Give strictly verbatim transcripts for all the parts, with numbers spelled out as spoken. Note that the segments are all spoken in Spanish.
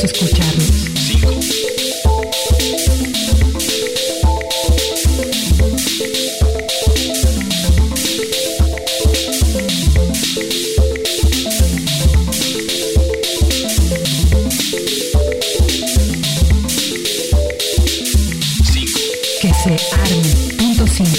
Queremos escucharlos. cinco. Que se arme. Punto cinco.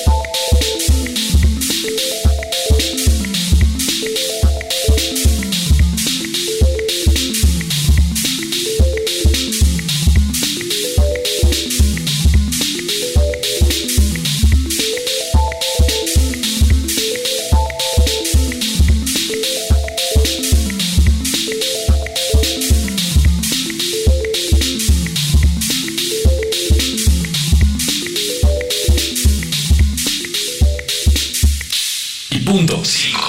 Punto cinco.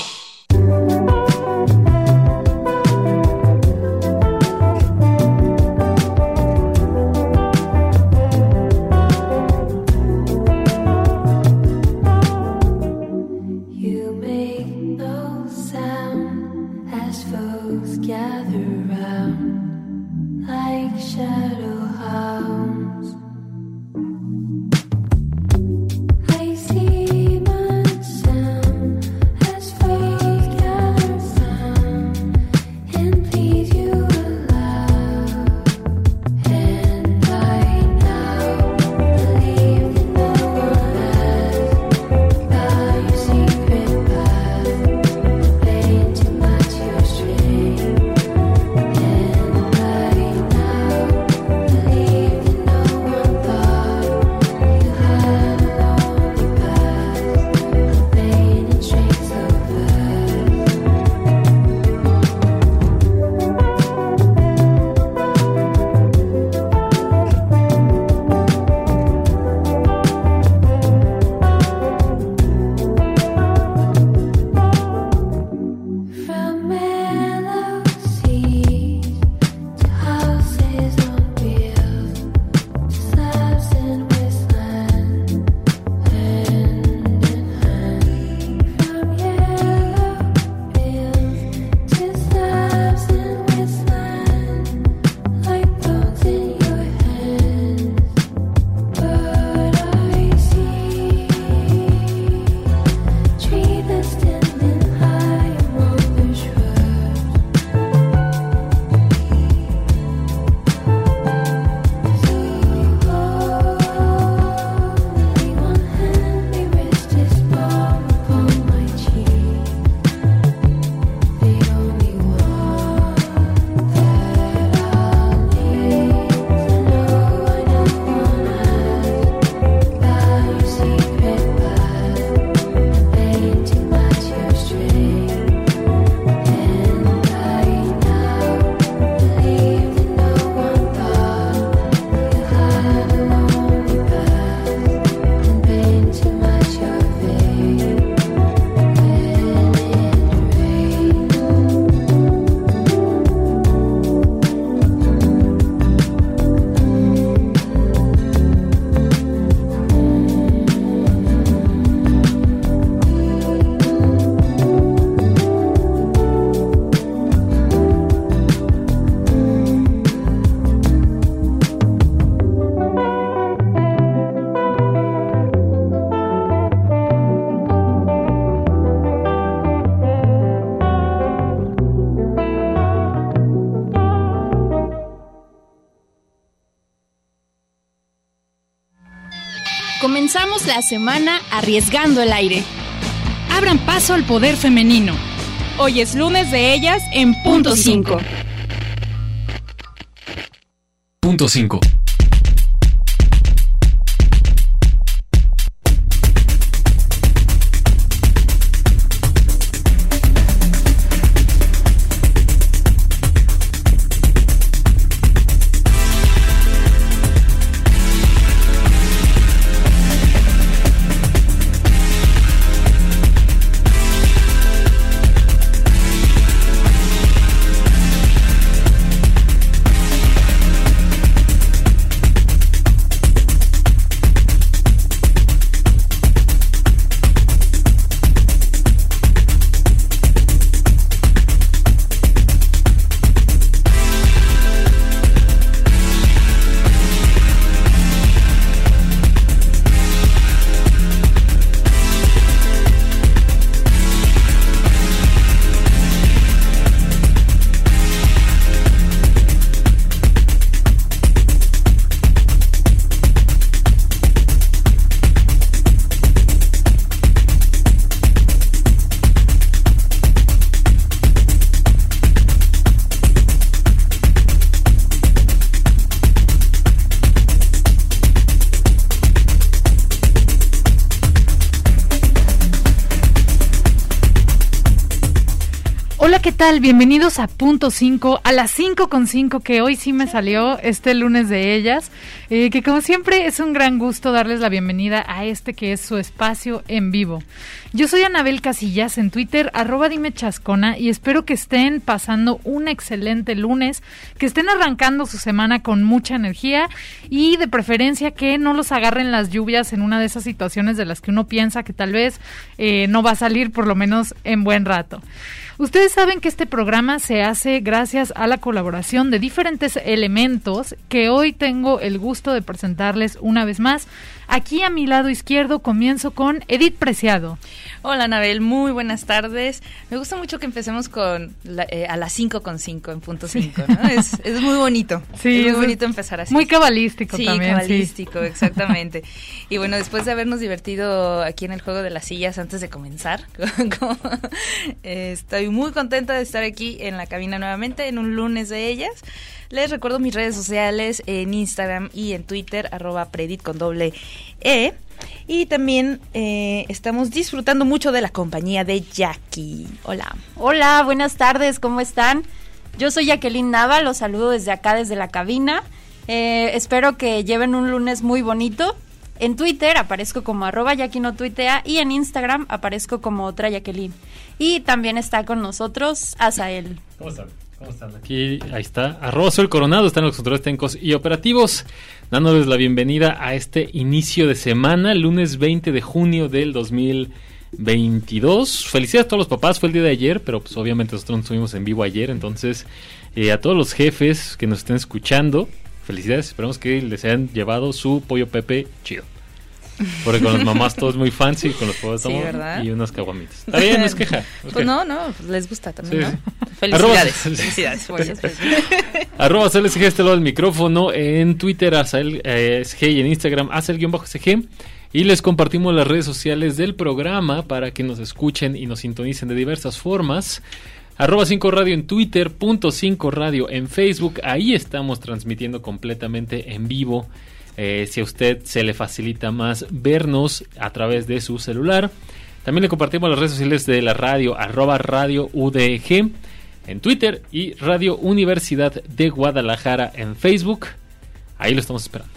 Comenzamos la semana arriesgando el aire. Abran paso al poder femenino. Hoy es lunes de ellas en Punto cinco. Punto cinco. ¿qué tal? Bienvenidos a Punto cinco, a las cinco con cinco, que hoy sí me salió este lunes de ellas, eh, que como siempre es un gran gusto darles la bienvenida a este que es su espacio en vivo. Yo soy Anabel Casillas en Twitter, arroba dime chascona, y espero que estén pasando un excelente lunes, que estén arrancando su semana con mucha energía y de preferencia que no los agarren las lluvias en una de esas situaciones de las que uno piensa que tal vez eh, no va a salir por lo menos en buen rato. Ustedes saben que este programa se hace gracias a la colaboración de diferentes elementos que hoy tengo el gusto de presentarles una vez más. Aquí a mi lado izquierdo comienzo con Edith Preciado. Hola Anabel, muy buenas tardes. Me gusta mucho que empecemos con la, eh, a las cinco con cinco en punto cinco, ¿no? Es, es muy bonito. Sí, es muy es bonito empezar así. Muy cabalístico sí, también. cabalístico, sí. exactamente. Y bueno, después de habernos divertido aquí en el juego de las sillas antes de comenzar, como, eh, estoy muy contenta de estar aquí en la cabina nuevamente en un lunes de ellas. Les recuerdo mis redes sociales en Instagram y en Twitter, arroba predit con doble E. Y también eh, estamos disfrutando mucho de la compañía de Jackie. Hola. Hola, buenas tardes, ¿cómo están? Yo soy Jacqueline Nava, los saludo desde acá, desde la cabina. Eh, espero que lleven un lunes muy bonito. En Twitter aparezco como arroba Jackie no tuitea y en Instagram aparezco como otra Jacqueline. Y también está con nosotros Azael. ¿Cómo están? ¿Cómo están? Aquí, ahí está, arroba Soy el Coronado, están los controles técnicos y operativos, dándoles la bienvenida a este inicio de semana, lunes veinte de junio del dos mil veintidós. Felicidades a todos los papás, fue el día de ayer, pero pues obviamente nosotros no estuvimos en vivo ayer, entonces eh, a todos los jefes que nos estén escuchando, felicidades, esperamos que les hayan llevado su pollo Pepe chido. Porque con las mamás todo es muy fancy, con los papás sí, y unas caguamitas. Está bien, no es queja. No es pues queja. no, no, pues les gusta también, sí, ¿no? Sí. Felicidades. Arroba, felicidades. Muchas Arroba Azael S G, este lado del micrófono, en Twitter Azael eh, S G y en Instagram Azael-S G. Y les compartimos las redes sociales del programa para que nos escuchen y nos sintonicen de diversas formas. Arroba cinco radio en Twitter, punto cinco radio en Facebook, ahí estamos transmitiendo completamente en vivo. Eh, si a usted se le facilita más vernos a través de su celular. También le compartimos las redes sociales de la radio, arroba radio U D G en Twitter y Radio Universidad de Guadalajara en Facebook. Ahí lo estamos esperando.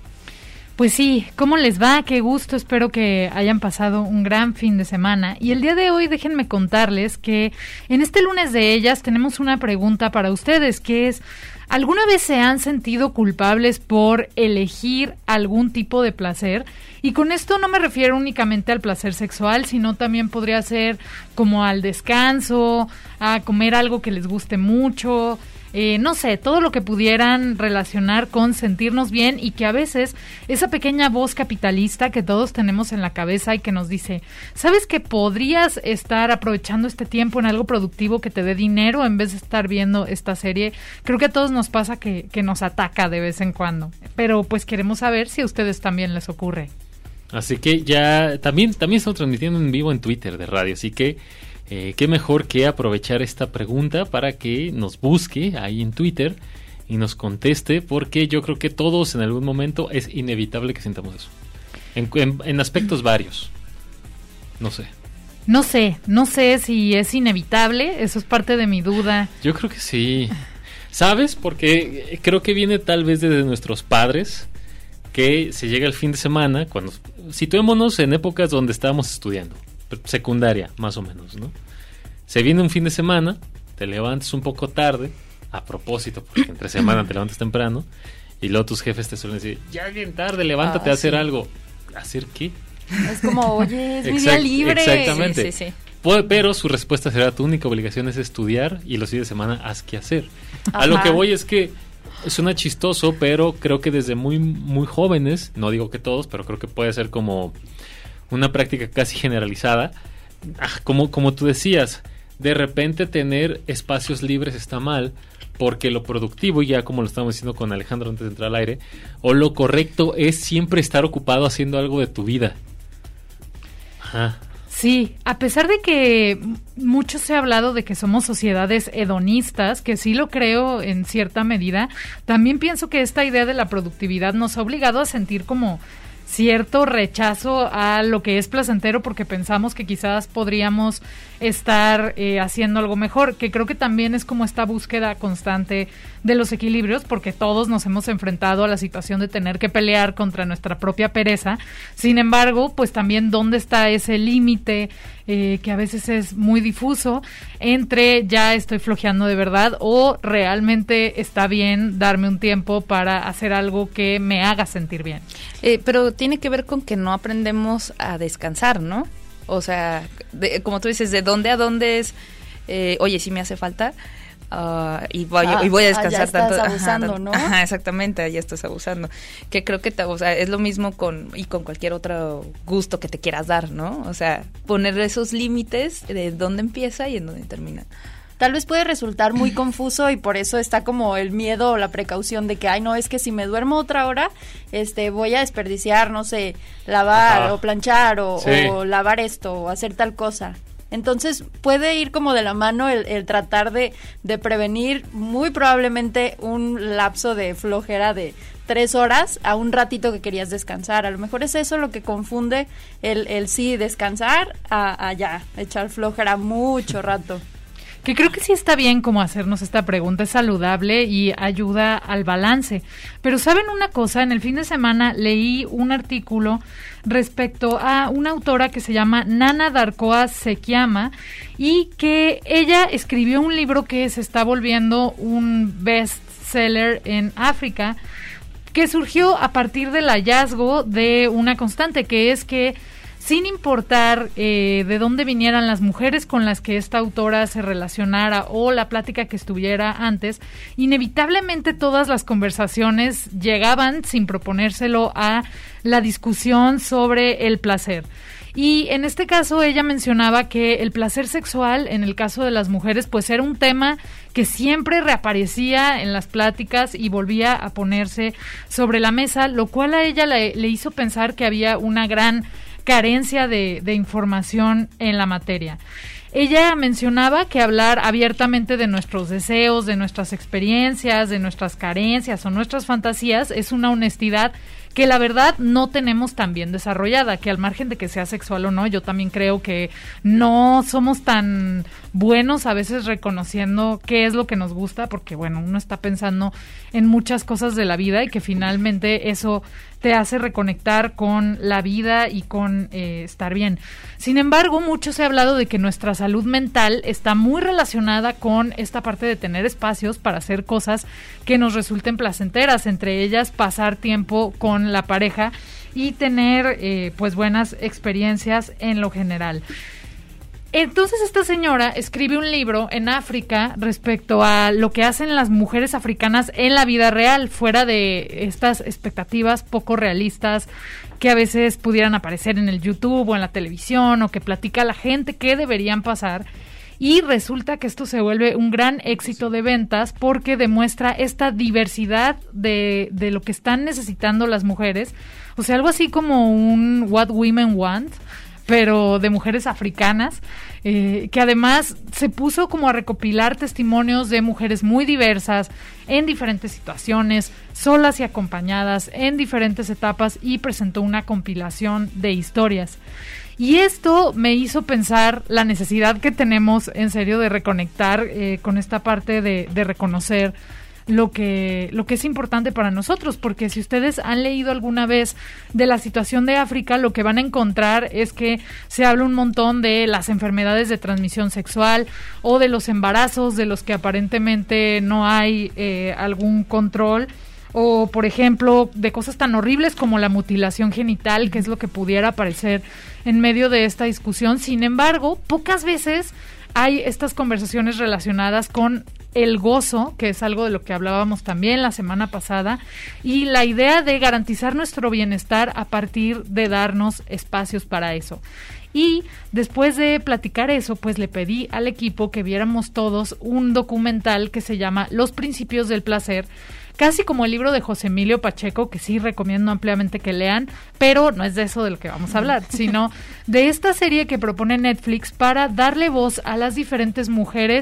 Pues sí, ¿cómo les va? Qué gusto, espero que hayan pasado un gran fin de semana. Y el día de hoy déjenme contarles que en este lunes de ellas tenemos una pregunta para ustedes, que es: ¿alguna vez se han sentido culpables por elegir algún tipo de placer? Y con esto no me refiero únicamente al placer sexual, sino también podría ser como al descanso, a comer algo que les guste mucho, eh, no sé, todo lo que pudieran relacionar con sentirnos bien, y que a veces esa pequeña voz capitalista que todos tenemos en la cabeza y que nos dice, ¿sabes que podrías estar aprovechando este tiempo en algo productivo que te dé dinero en vez de estar viendo esta serie? Creo que a todos nos pasa que, que nos ataca de vez en cuando, pero pues queremos saber si a ustedes también les ocurre. Así que ya también, también estamos transmitiendo en vivo en Twitter de radio, así que eh, qué mejor que aprovechar esta pregunta para que nos busque ahí en Twitter y nos conteste, porque yo creo que todos en algún momento es inevitable que sintamos eso, en, en, en aspectos varios, no sé. No sé, no sé si es inevitable, eso es parte de mi duda. Yo creo que sí, ¿sabes? Porque creo que viene tal vez desde nuestros padres, que se llega el fin de semana, cuando situémonos en épocas donde estábamos estudiando, secundaria más o menos, ¿no? Se viene un fin de semana, te levantas un poco tarde, a propósito, porque entre semana te levantas temprano, y luego tus jefes te suelen decir, ya es bien tarde, levántate ah, a hacer sí. algo. ¿Hacer qué? Es como, oye, es mi día libre. Exactamente. Sí, sí, sí. Pero su respuesta será, tu única obligación es estudiar y los días de semana haz que hacer. Ajá. A lo que voy es que suena chistoso, pero creo que desde muy muy jóvenes, no digo que todos, pero creo que puede ser como una práctica casi generalizada. Ah, como, como tú decías, de repente tener espacios libres está mal, porque lo productivo, ya como lo estábamos diciendo con Alejandro antes de entrar al aire, o lo correcto es siempre estar ocupado haciendo algo de tu vida. Ajá. Sí, a pesar de que mucho se ha hablado de que somos sociedades hedonistas, que sí lo creo en cierta medida, también pienso que esta idea de la productividad nos ha obligado a sentir como cierto rechazo a lo que es placentero porque pensamos que quizás podríamos estar eh, haciendo algo mejor, que creo que también es como esta búsqueda constante de los equilibrios, porque todos nos hemos enfrentado a la situación de tener que pelear contra nuestra propia pereza. Sin embargo, pues también dónde está ese límite eh, que a veces es muy difuso entre ya estoy flojeando de verdad o realmente está bien darme un tiempo para hacer algo que me haga sentir bien. Eh, pero tiene que ver con que no aprendemos a descansar, ¿no? O sea, de, como tú dices, de dónde a dónde es, eh, oye, sí me hace falta uh, y, voy, ah, y voy a descansar ah, ya estás tanto. abusando, ajá, ¿no? Ajá, exactamente, ya estás abusando. Que creo que te, o sea, es lo mismo con y con cualquier otro gusto que te quieras dar, ¿no? O sea, poner esos límites de dónde empieza y en dónde termina. Tal vez puede resultar muy confuso y por eso está como el miedo o la precaución de que, ay, no, es que si me duermo otra hora, este, voy a desperdiciar, no sé, lavar Ajá. o planchar o, sí. o lavar esto o hacer tal cosa. Entonces puede ir como de la mano el, el tratar de, de prevenir muy probablemente un lapso de flojera de tres horas a un ratito que querías descansar. A lo mejor es eso lo que confunde el, el sí descansar a, a ya echar flojera mucho rato. Que creo que sí está bien como hacernos esta pregunta, es saludable y ayuda al balance. Pero ¿saben una cosa? En el fin de semana leí un artículo respecto a una autora que se llama Nana Darkoa Sekiyama y que ella escribió un libro que se está volviendo un bestseller en África, que surgió a partir del hallazgo de una constante, que es que sin importar eh, de dónde vinieran las mujeres con las que esta autora se relacionara o la plática que estuviera antes, inevitablemente todas las conversaciones llegaban, sin proponérselo, a la discusión sobre el placer. Y en este caso ella mencionaba que el placer sexual, en el caso de las mujeres, pues era un tema que siempre reaparecía en las pláticas y volvía a ponerse sobre la mesa, lo cual a ella le, le hizo pensar que había una gran carencia de, de información en la materia. Ella mencionaba que hablar abiertamente de nuestros deseos, de nuestras experiencias, de nuestras carencias o nuestras fantasías es una honestidad que la verdad no tenemos tan bien desarrollada, que al margen de que sea sexual o no, yo también creo que no somos tan buenos a veces reconociendo qué es lo que nos gusta, porque bueno, uno está pensando en muchas cosas de la vida y que finalmente eso te hace reconectar con la vida y con eh, estar bien. Sin embargo, mucho se ha hablado de que nuestra salud mental está muy relacionada con esta parte de tener espacios para hacer cosas que nos resulten placenteras, entre ellas pasar tiempo con la pareja y tener eh, pues buenas experiencias en lo general. Entonces esta señora escribe un libro en África respecto a lo que hacen las mujeres africanas en la vida real, fuera de estas expectativas poco realistas que a veces pudieran aparecer en el YouTube o en la televisión o que platica la gente que deberían pasar. Y resulta que esto se vuelve un gran éxito de ventas porque demuestra esta diversidad de, de lo que están necesitando las mujeres. O sea, algo así como un What Women Want, pero de mujeres africanas, eh, que además se puso como a recopilar testimonios de mujeres muy diversas, en diferentes situaciones, solas y acompañadas, en diferentes etapas, y presentó una compilación de historias. Y esto me hizo pensar la necesidad que tenemos, en serio, de reconectar eh, con esta parte de, de reconocer lo que lo que es importante para nosotros, porque si ustedes han leído alguna vez de la situación de África, lo que van a encontrar es que se habla un montón de las enfermedades de transmisión sexual o de los embarazos de los que aparentemente no hay eh, algún control, o por ejemplo de cosas tan horribles como la mutilación genital, que es lo que pudiera aparecer en medio de esta discusión. Sin embargo, pocas veces hay estas conversaciones relacionadas con el gozo, que es algo de lo que hablábamos también la semana pasada, y la idea de garantizar nuestro bienestar a partir de darnos espacios para eso. Y después de platicar eso, pues le pedí al equipo que viéramos todos un documental que se llama Los Principios del Placer, casi como el libro de José Emilio Pacheco, que sí recomiendo ampliamente que lean, pero no es de eso de lo que vamos a hablar, sino de esta serie que propone Netflix para darle voz a las diferentes mujeres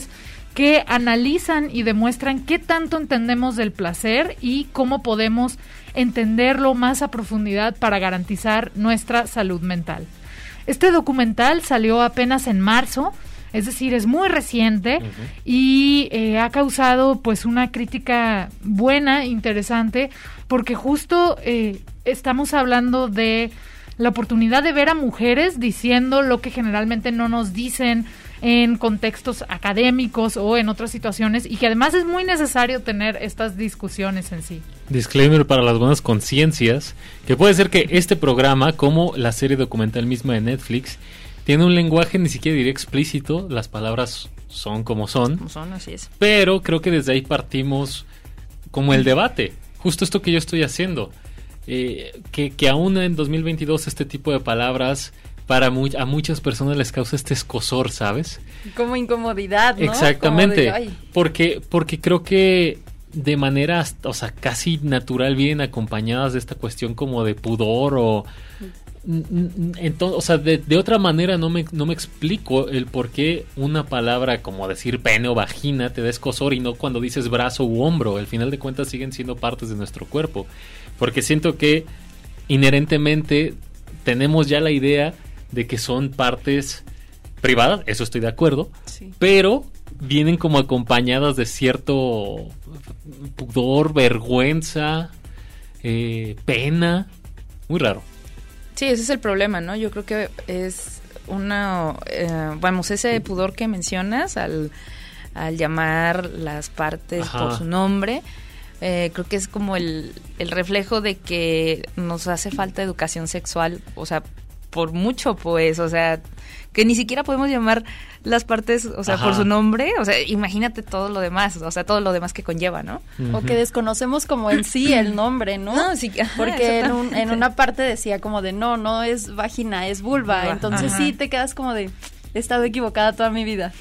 que analizan y demuestran qué tanto entendemos del placer y cómo podemos entenderlo más a profundidad para garantizar nuestra salud mental. Este documental salió apenas en marzo, es decir, es muy reciente uh-huh. y eh, ha causado pues una crítica buena, interesante, porque justo eh, estamos hablando de la oportunidad de ver a mujeres diciendo lo que generalmente no nos dicen en contextos académicos o en otras situaciones, y que además es muy necesario tener estas discusiones en sí. Disclaimer para las buenas conciencias, que puede ser que este programa, como la serie documental misma de Netflix, tiene un lenguaje ni siquiera diría explícito, las palabras son como son, como son, así es. Pero creo que desde ahí partimos como el debate, justo esto que yo estoy haciendo, eh, que, que aún en dos mil veintidós este tipo de palabras para mu- a muchas personas les causa este escozor, ¿sabes? Como incomodidad, ¿no? Exactamente, de, porque porque creo que de manera, o sea, casi natural vienen acompañadas de esta cuestión como de pudor o... Entonces, o sea, de, de otra manera no me, no me explico el por qué una palabra como decir pene o vagina te da escozor y no cuando dices brazo u hombro. Al final de cuentas siguen siendo partes de nuestro cuerpo, porque siento que inherentemente tenemos ya la idea de que son partes privadas, eso estoy de acuerdo, sí. Pero vienen como acompañadas de cierto pudor, vergüenza, eh, pena, muy raro. Sí, ese es el problema, ¿no? Yo creo que es una, eh, vamos, ese pudor que mencionas al, al llamar las partes Ajá. por su nombre, eh, creo que es como el, el reflejo de que nos hace falta educación sexual, o sea, por mucho, pues, o sea, que ni siquiera podemos llamar las partes, o sea, Ajá. por su nombre, o sea, imagínate todo lo demás, o sea, todo lo demás que conlleva, ¿no? Uh-huh. O que desconocemos como en sí el nombre, ¿no? No, sí, ajá, porque en, un, en una parte decía como de, no, no es vagina, es vulva, vulva. Entonces Ajá. sí te quedas como de, he estado equivocada toda mi vida.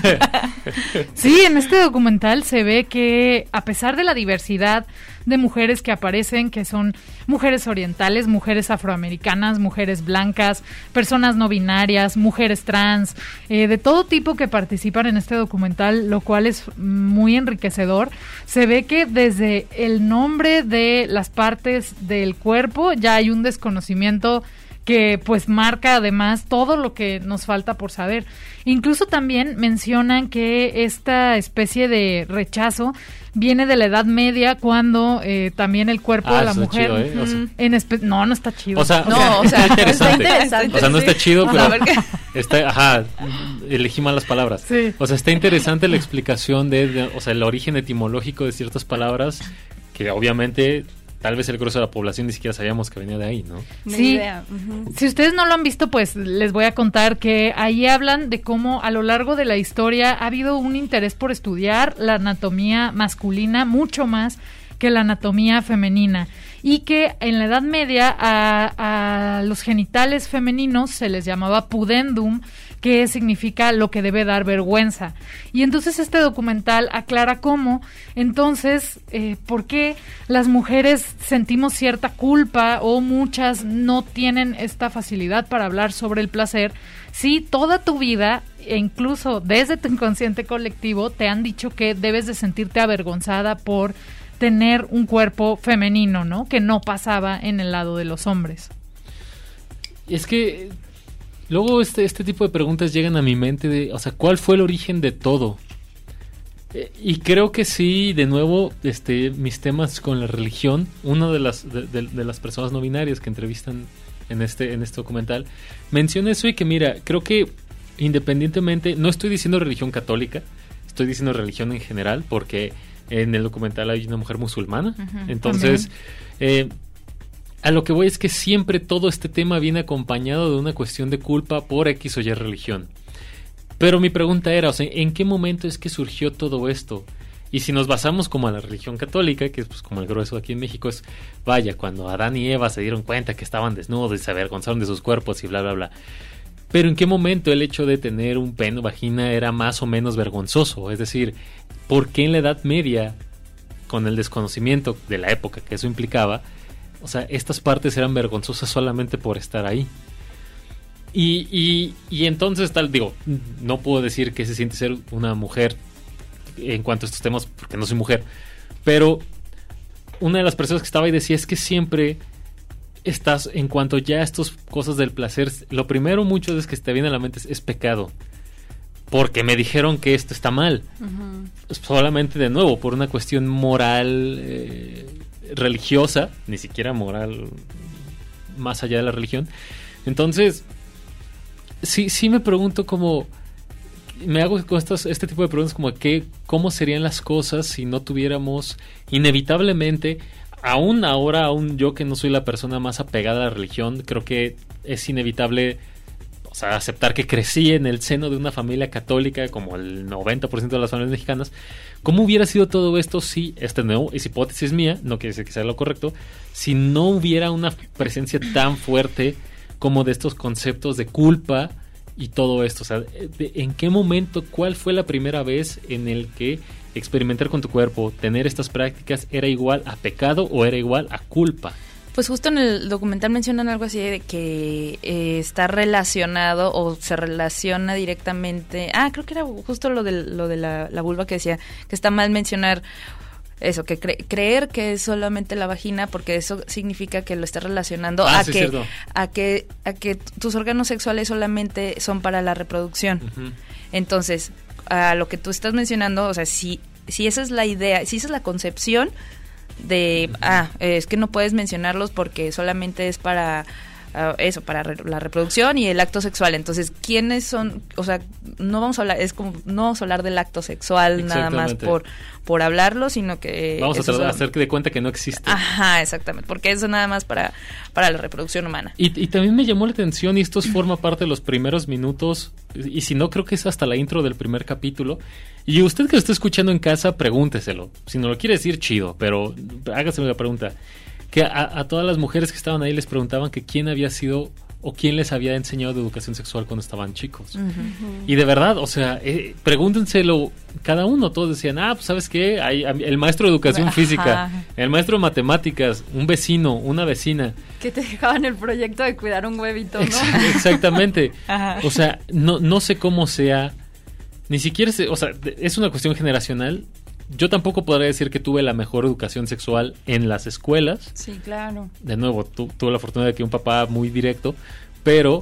Sí, en este documental se ve que a pesar de la diversidad de mujeres que aparecen, que son mujeres orientales, mujeres afroamericanas, mujeres blancas, personas no binarias, mujeres trans, eh, de todo tipo que participan en este documental, lo cual es muy enriquecedor. Se ve que desde el nombre de las partes del cuerpo ya hay un desconocimiento que pues marca además todo lo que nos falta por saber. Incluso también mencionan que esta especie de rechazo viene de la Edad Media, cuando eh, también el cuerpo ah, de la mujer chido, ¿eh? O sea, en espe- no, no está chido. O sea, no, o sea, está interesante. Está interesante. O sea, no está chido, pero sí. está, ajá, elegí mal las palabras. Sí. O sea, está interesante la explicación de, de, o sea, el origen etimológico de ciertas palabras que obviamente tal vez el grueso de la población ni siquiera sabíamos que venía de ahí, ¿no? Sí. Idea. Uh-huh. Si ustedes no lo han visto, pues les voy a contar que ahí hablan de cómo a lo largo de la historia ha habido un interés por estudiar la anatomía masculina mucho más que la anatomía femenina, y que en la Edad Media a, a los genitales femeninos se les llamaba pudendum, que significa lo que debe dar vergüenza. Y entonces este documental aclara cómo, entonces, eh, por qué las mujeres sentimos cierta culpa o muchas no tienen esta facilidad para hablar sobre el placer, si toda tu vida, e incluso desde tu inconsciente colectivo, te han dicho que debes de sentirte avergonzada por tener un cuerpo femenino, ¿no? Que no pasaba en el lado de los hombres. Es que luego este, este tipo de preguntas llegan a mi mente de, o sea, ¿cuál fue el origen de todo? Eh, y creo que sí, de nuevo, este, mis temas con la religión, una de las, de, de, de las personas no binarias que entrevistan en este, en este documental, menciona eso y que mira, creo que independientemente, no estoy diciendo religión católica, estoy diciendo religión en general, porque en el documental hay una mujer musulmana, uh-huh. entonces... Eh, a lo que voy es que siempre todo este tema viene acompañado de una cuestión de culpa por X o Y religión. Pero mi pregunta era, o sea, ¿en qué momento es que surgió todo esto? Y si nos basamos como a la religión católica, que es pues como el grueso aquí en México, es, vaya, cuando Adán y Eva se dieron cuenta que estaban desnudos y se avergonzaron de sus cuerpos y bla, bla, bla. Pero ¿en qué momento el hecho de tener un pene o vagina era más o menos vergonzoso? Es decir, ¿por qué en la Edad Media, con el desconocimiento de la época que eso implicaba, o sea, estas partes eran vergonzosas solamente por estar ahí? Y, y, y entonces tal, digo, no puedo decir que se siente ser una mujer en cuanto a estos temas, porque no soy mujer, pero una de las personas que estaba ahí decía es que siempre estás, en cuanto ya a estas cosas del placer, lo primero muchas veces que te viene a la mente es, es pecado, porque me dijeron que esto está mal, uh-huh. solamente de nuevo por una cuestión moral, eh, religiosa, ni siquiera moral más allá de la religión. Entonces sí, sí me pregunto como, me hago con estos, este tipo de preguntas como que cómo serían las cosas si no tuviéramos inevitablemente, aún ahora, aún yo que no soy la persona más apegada a la religión, creo que es inevitable, o sea, aceptar que crecí en el seno de una familia católica como el noventa por ciento de las familias mexicanas. ¿Cómo hubiera sido todo esto si, este nuevo, es hipótesis mía, no quiere decir que sea lo correcto, si no hubiera una presencia tan fuerte como de estos conceptos de culpa y todo esto? O sea, de, ¿en qué momento, cuál fue la primera vez en el que experimentar con tu cuerpo, tener estas prácticas, era igual a pecado o era igual a culpa? Pues justo en el documental mencionan algo así de que eh, está relacionado o se relaciona directamente. Ah, creo que era justo lo de, lo de la, la vulva, que decía que está mal mencionar eso, que cre- creer que es solamente la vagina, porque eso significa que lo está relacionando ah, a, sí, que, cierto. a que a que tus órganos sexuales solamente son para la reproducción. Uh-huh. Entonces, a lo que tú estás mencionando, o sea, si, si esa es la idea, si esa es la concepción de, uh-huh. ah, es que no puedes mencionarlos porque solamente es para uh, eso, para re- la reproducción y el acto sexual. Entonces, ¿quiénes son? O sea, no vamos a hablar, es como, no vamos a hablar del acto sexual nada más por, por hablarlo, sino que... Vamos a tratar de solo... hacer de cuenta que no existe. Ajá, exactamente, porque eso nada más para, para la reproducción humana. Y, y también me llamó la atención, y esto forma parte de los primeros minutos, y si no, creo que es hasta la intro del primer capítulo. Y usted que lo está escuchando en casa, pregúnteselo. Si no lo quiere decir, chido, pero hágaseme la pregunta. Que a, a todas las mujeres que estaban ahí les preguntaban que quién había sido o quién les había enseñado de educación sexual cuando estaban chicos. Uh-huh. Y de verdad, o sea, eh, pregúntenselo cada uno. Todos decían, ah, pues ¿sabes qué? Hay, el maestro de educación Ajá. física, el maestro de matemáticas, un vecino, una vecina. Que te dejaban el proyecto de cuidar un huevito, ¿no? Ex- exactamente. Ajá. O sea, no, no sé cómo sea, ni siquiera, se, o sea, es una cuestión generacional. Yo tampoco podría decir que tuve la mejor educación sexual en las escuelas. Sí, claro. De nuevo, tu, tuve la fortuna de que un papá muy directo, pero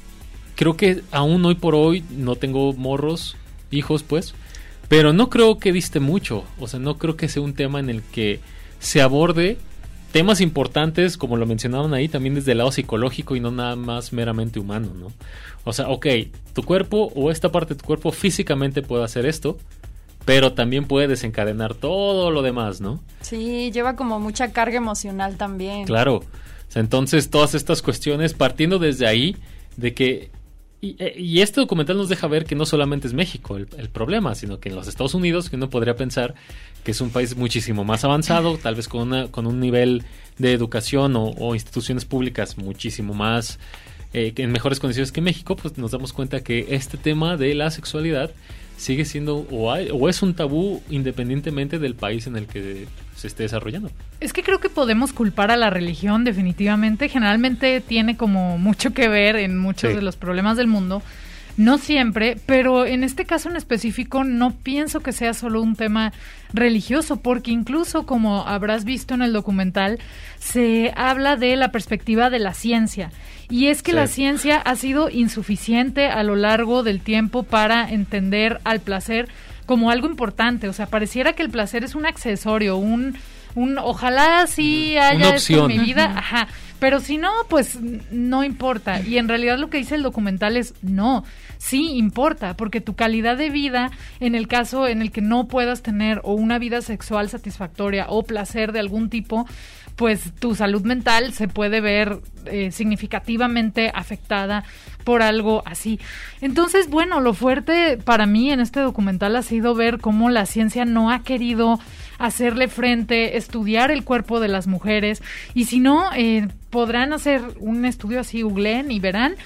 creo que aún hoy por hoy no tengo morros, hijos, pues, pero no creo que diste mucho. O sea, no creo que sea un tema en el que se aborde temas importantes, como lo mencionaban ahí, también desde el lado psicológico y no nada más meramente humano, ¿no? O sea, ok, tu cuerpo o esta parte de tu cuerpo físicamente puede hacer esto, pero también puede desencadenar todo lo demás, ¿no? Sí, lleva como mucha carga emocional también. Claro. O sea, entonces todas estas cuestiones, partiendo desde ahí, de que... Y, y este documental nos deja ver que no solamente es México el, el problema, sino que en los Estados Unidos, que uno podría pensar que es un país muchísimo más avanzado, tal vez con, una, con un nivel de educación o, o instituciones públicas muchísimo más... Eh, en mejores condiciones que México, pues nos damos cuenta que este tema de la sexualidad sigue siendo o, hay, o es un tabú independientemente del país en el que se esté desarrollando. Es que creo que podemos culpar a la religión definitivamente. Generalmente tiene como mucho que ver en muchos sí. de los problemas del mundo. No siempre, pero en este caso en específico no pienso que sea solo un tema religioso, porque incluso, como habrás visto en el documental, se habla de la perspectiva de la ciencia. Y es que sí. la ciencia ha sido insuficiente a lo largo del tiempo para entender al placer como algo importante. O sea, pareciera que el placer es un accesorio, un... un ojalá sí haya una opción esto en mi vida, uh-huh. ajá, pero si no, pues no importa. Y en realidad lo que dice el documental es no, sí importa, porque tu calidad de vida, en el caso en el que no puedas tener o una vida sexual satisfactoria o placer de algún tipo, pues tu salud mental se puede ver eh, significativamente afectada por algo así. Entonces, bueno, lo fuerte para mí en este documental ha sido ver cómo la ciencia no ha querido hacerle frente, estudiar el cuerpo de las mujeres, y si no, eh, podrán hacer un estudio así, googleen y verán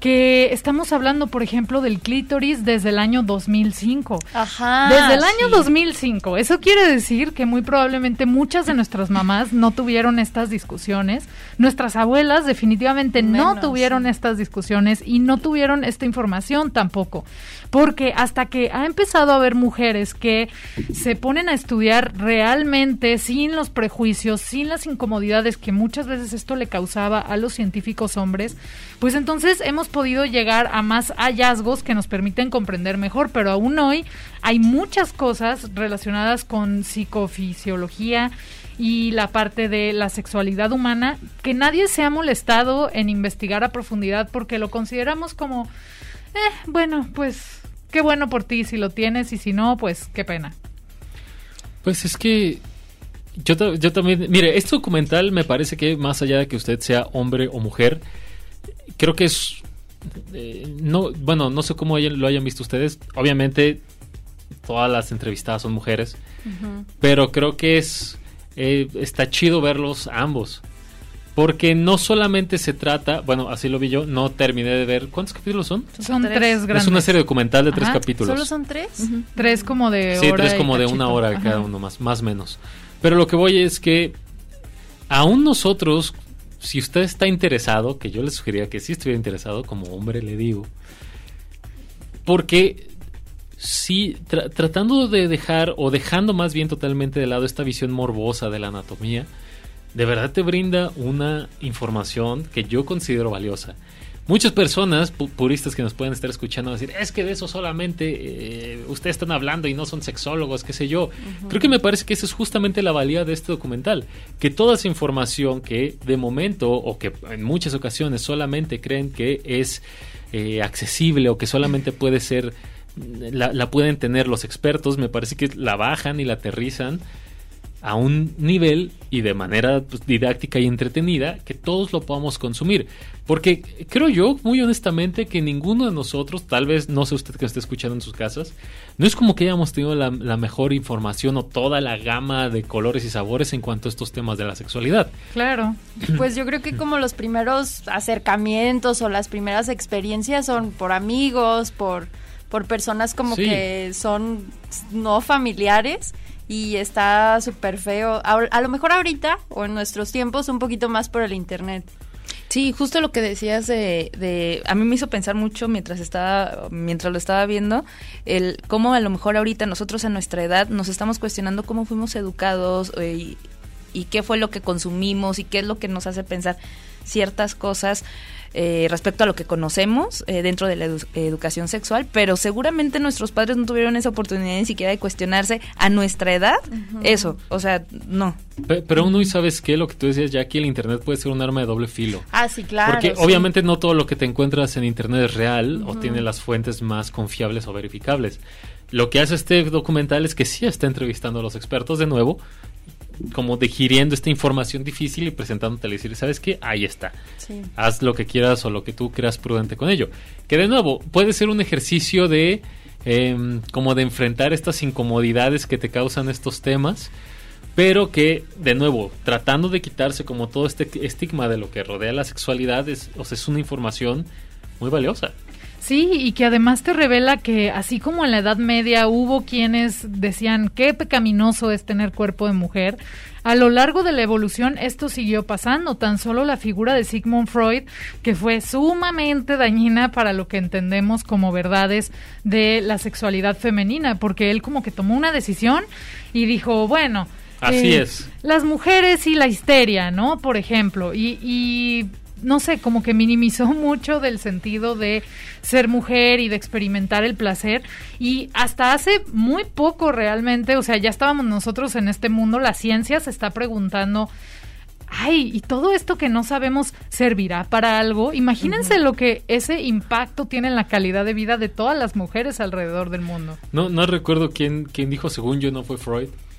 que estamos hablando, por ejemplo, del clítoris desde el año dos mil cinco. Ajá. Desde el año sí. dos mil cinco. Eso quiere decir que muy probablemente muchas de nuestras mamás no tuvieron estas discusiones. Nuestras abuelas definitivamente Menos, no tuvieron sí. estas discusiones y no tuvieron esta información tampoco. Porque hasta que ha empezado a haber mujeres que se ponen a estudiar realmente sin los prejuicios, sin las incomodidades que muchas veces esto le causaba a los científicos hombres, pues entonces hemos podido llegar a más hallazgos que nos permiten comprender mejor, pero aún hoy hay muchas cosas relacionadas con psicofisiología y la parte de la sexualidad humana que nadie se ha molestado en investigar a profundidad porque lo consideramos como, eh, bueno, pues qué bueno por ti si lo tienes y si no, pues qué pena. Pues es que yo, ta- yo también, mire, este documental me parece que más allá de que usted sea hombre o mujer, creo que es, eh, no, bueno, no sé cómo hayan- lo hayan visto ustedes, obviamente todas las entrevistadas son mujeres, Ujú. pero creo que es, eh, está chido verlos a ambos, porque no solamente se trata, bueno, así lo vi yo, no terminé de ver, ¿cuántos capítulos son? Son tres. tres, grandes. Es una serie documental de tres Ajá, capítulos. ¿Solo son tres? Ujú. Tres como de Sí, hora tres y como de cachito. una hora Ajá. cada uno más, más o menos. Pero lo que voy es que aún nosotros, si usted está interesado, que yo le sugeriría que sí estuviera interesado, como hombre le digo, porque sí, tra- tratando de dejar, o dejando más bien totalmente de lado esta visión morbosa de la anatomía, de verdad te brinda una información que yo considero valiosa. Muchas personas, pu- puristas que nos pueden estar escuchando, decir, es que de eso solamente eh, ustedes están hablando y no son sexólogos, qué sé yo. Uh-huh. Creo que me parece que esa es justamente la valía de este documental, que toda esa información que de momento, o que en muchas ocasiones solamente creen que es eh, accesible o que solamente puede ser, la, la pueden tener los expertos, me parece que la bajan y la aterrizan a un nivel y de manera pues, didáctica y entretenida que todos lo podamos consumir. Porque creo yo, muy honestamente, que ninguno de nosotros, tal vez, no sé usted que esté escuchando en sus casas, no es como que hayamos tenido la, la mejor información o toda la gama de colores y sabores en cuanto a estos temas de la sexualidad. Claro. Pues yo creo que como los primeros acercamientos o las primeras experiencias son por amigos, por, por personas como Sí. que son no familiares. Y está súper feo. A, a lo mejor ahorita, o en nuestros tiempos, un poquito más por el internet. Sí, justo lo que decías de, de, a mí me hizo pensar mucho mientras estaba, mientras lo estaba viendo, el cómo a lo mejor ahorita nosotros a nuestra edad nos estamos cuestionando cómo fuimos educados eh, y, y qué fue lo que consumimos y qué es lo que nos hace pensar ciertas cosas eh, respecto a lo que conocemos eh, dentro de la edu- educación sexual, pero seguramente nuestros padres no tuvieron esa oportunidad ni siquiera de cuestionarse a nuestra edad uh-huh. eso, o sea, no. Pero, pero aún hoy, ¿sabes qué? Lo que tú decías, Jackie, el internet puede ser un arma de doble filo. Ah, sí, claro. Porque sí. obviamente no todo lo que te encuentras en internet es real uh-huh. o tiene las fuentes más confiables o verificables. Lo que hace este documental es que sí está entrevistando a los expertos de nuevo, como digiriendo esta información difícil y presentándote a decir, ¿sabes qué? Ahí está. Sí. Haz lo que quieras o lo que tú creas prudente con ello. Que de nuevo, puede ser un ejercicio de eh, como de enfrentar estas incomodidades que te causan estos temas, pero que, de nuevo, tratando de quitarse como todo este estigma de lo que rodea la sexualidad, es, o sea, es una información muy valiosa. Sí, y que además te revela que así como en la Edad Media hubo quienes decían qué pecaminoso es tener cuerpo de mujer, a lo largo de la evolución esto siguió pasando. Tan solo la figura de Sigmund Freud, que fue sumamente dañina para lo que entendemos como verdades de la sexualidad femenina, porque él como que tomó una decisión y dijo, bueno, así eh, es. Las mujeres y la histeria, ¿no? Por ejemplo, y... y no sé, como que minimizó mucho del sentido de ser mujer y de experimentar el placer, y hasta hace muy poco realmente, o sea, ya estábamos nosotros en este mundo, la ciencia se está preguntando, ay, ¿y todo esto que no sabemos servirá para algo? Imagínense uh-huh. lo que ese impacto tiene en la calidad de vida de todas las mujeres alrededor del mundo. No, no recuerdo quién, quién dijo, según yo no fue Freud,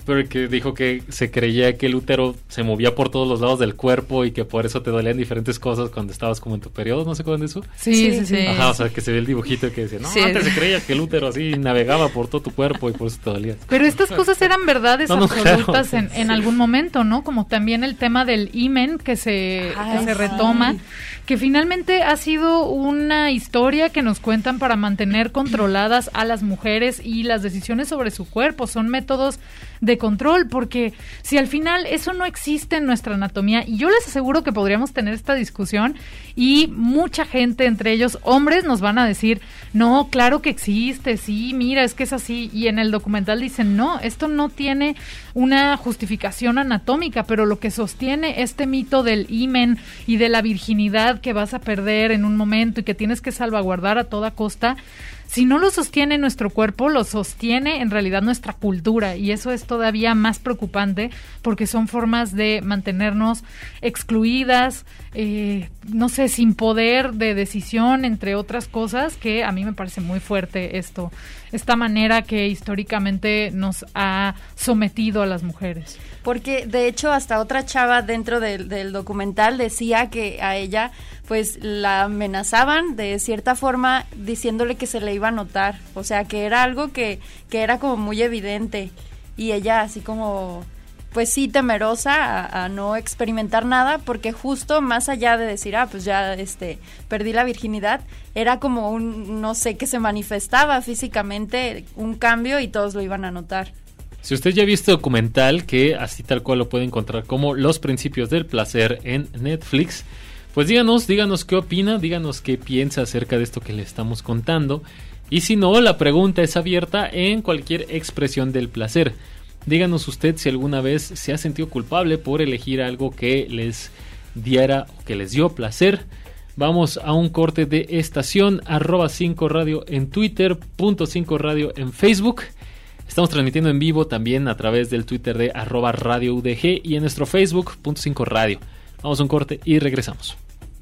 Pero que dijo que se creía que el útero se movía por todos los lados del cuerpo y que por eso te dolían diferentes cosas cuando estabas como en tu periodo, ¿no se acuerdan de eso? Sí, sí, sí. sí. Ajá, o sea, que se ve el dibujito que decía, no, Sí. antes se creía que el útero así navegaba por todo tu cuerpo y por eso te dolía. Pero estas cosas eran verdades No, no, absolutas claro. en, en algún momento, ¿no? Como también el tema del himen que se, Ay, que se sí. retoma, que finalmente ha sido una historia que nos cuentan para mantener controladas a las mujeres y las decisiones sobre su cuerpo. Son métodos de control, porque si al final eso no existe en nuestra anatomía, y yo les aseguro que podríamos tener esta discusión y mucha gente, entre ellos hombres, nos van a decir, no, claro que existe, sí, mira, es que es así, y en el documental dicen, no, esto no tiene una justificación anatómica, pero lo que sostiene este mito del himen y de la virginidad que vas a perder en un momento y que tienes que salvaguardar a toda costa, si no lo sostiene nuestro cuerpo, lo sostiene en realidad nuestra cultura, y eso es todavía más preocupante porque son formas de mantenernos excluidas, eh, no sé, sin poder de decisión, entre otras cosas, que a mí me parece muy fuerte esto, esta manera que históricamente nos ha sometido a las mujeres. Porque de hecho hasta otra chava dentro del, del documental decía que a ella pues la amenazaban de cierta forma diciéndole que se le iba a notar, o sea que era algo que, que era como muy evidente, y ella así como pues sí temerosa a, a no experimentar nada, porque justo más allá de decir ah pues ya este perdí la virginidad, era como un no sé que se manifestaba físicamente un cambio y todos lo iban a notar. Si usted ya ha visto documental, que así tal cual lo puede encontrar como Los Principios del Placer en Netflix, pues díganos, díganos qué opina, díganos qué piensa acerca de esto que le estamos contando. Y si no, la pregunta es abierta en cualquier expresión del placer. Díganos usted si alguna vez se ha sentido culpable por elegir algo que les diera o que les dio placer. Vamos a un corte de estación, arroba cinco radio en Twitter, punto cinco radio en Facebook. Estamos transmitiendo en vivo también a través del Twitter de arroba radio U D G y en nuestro Facebook, punto cinco radio. Vamos a un corte y regresamos.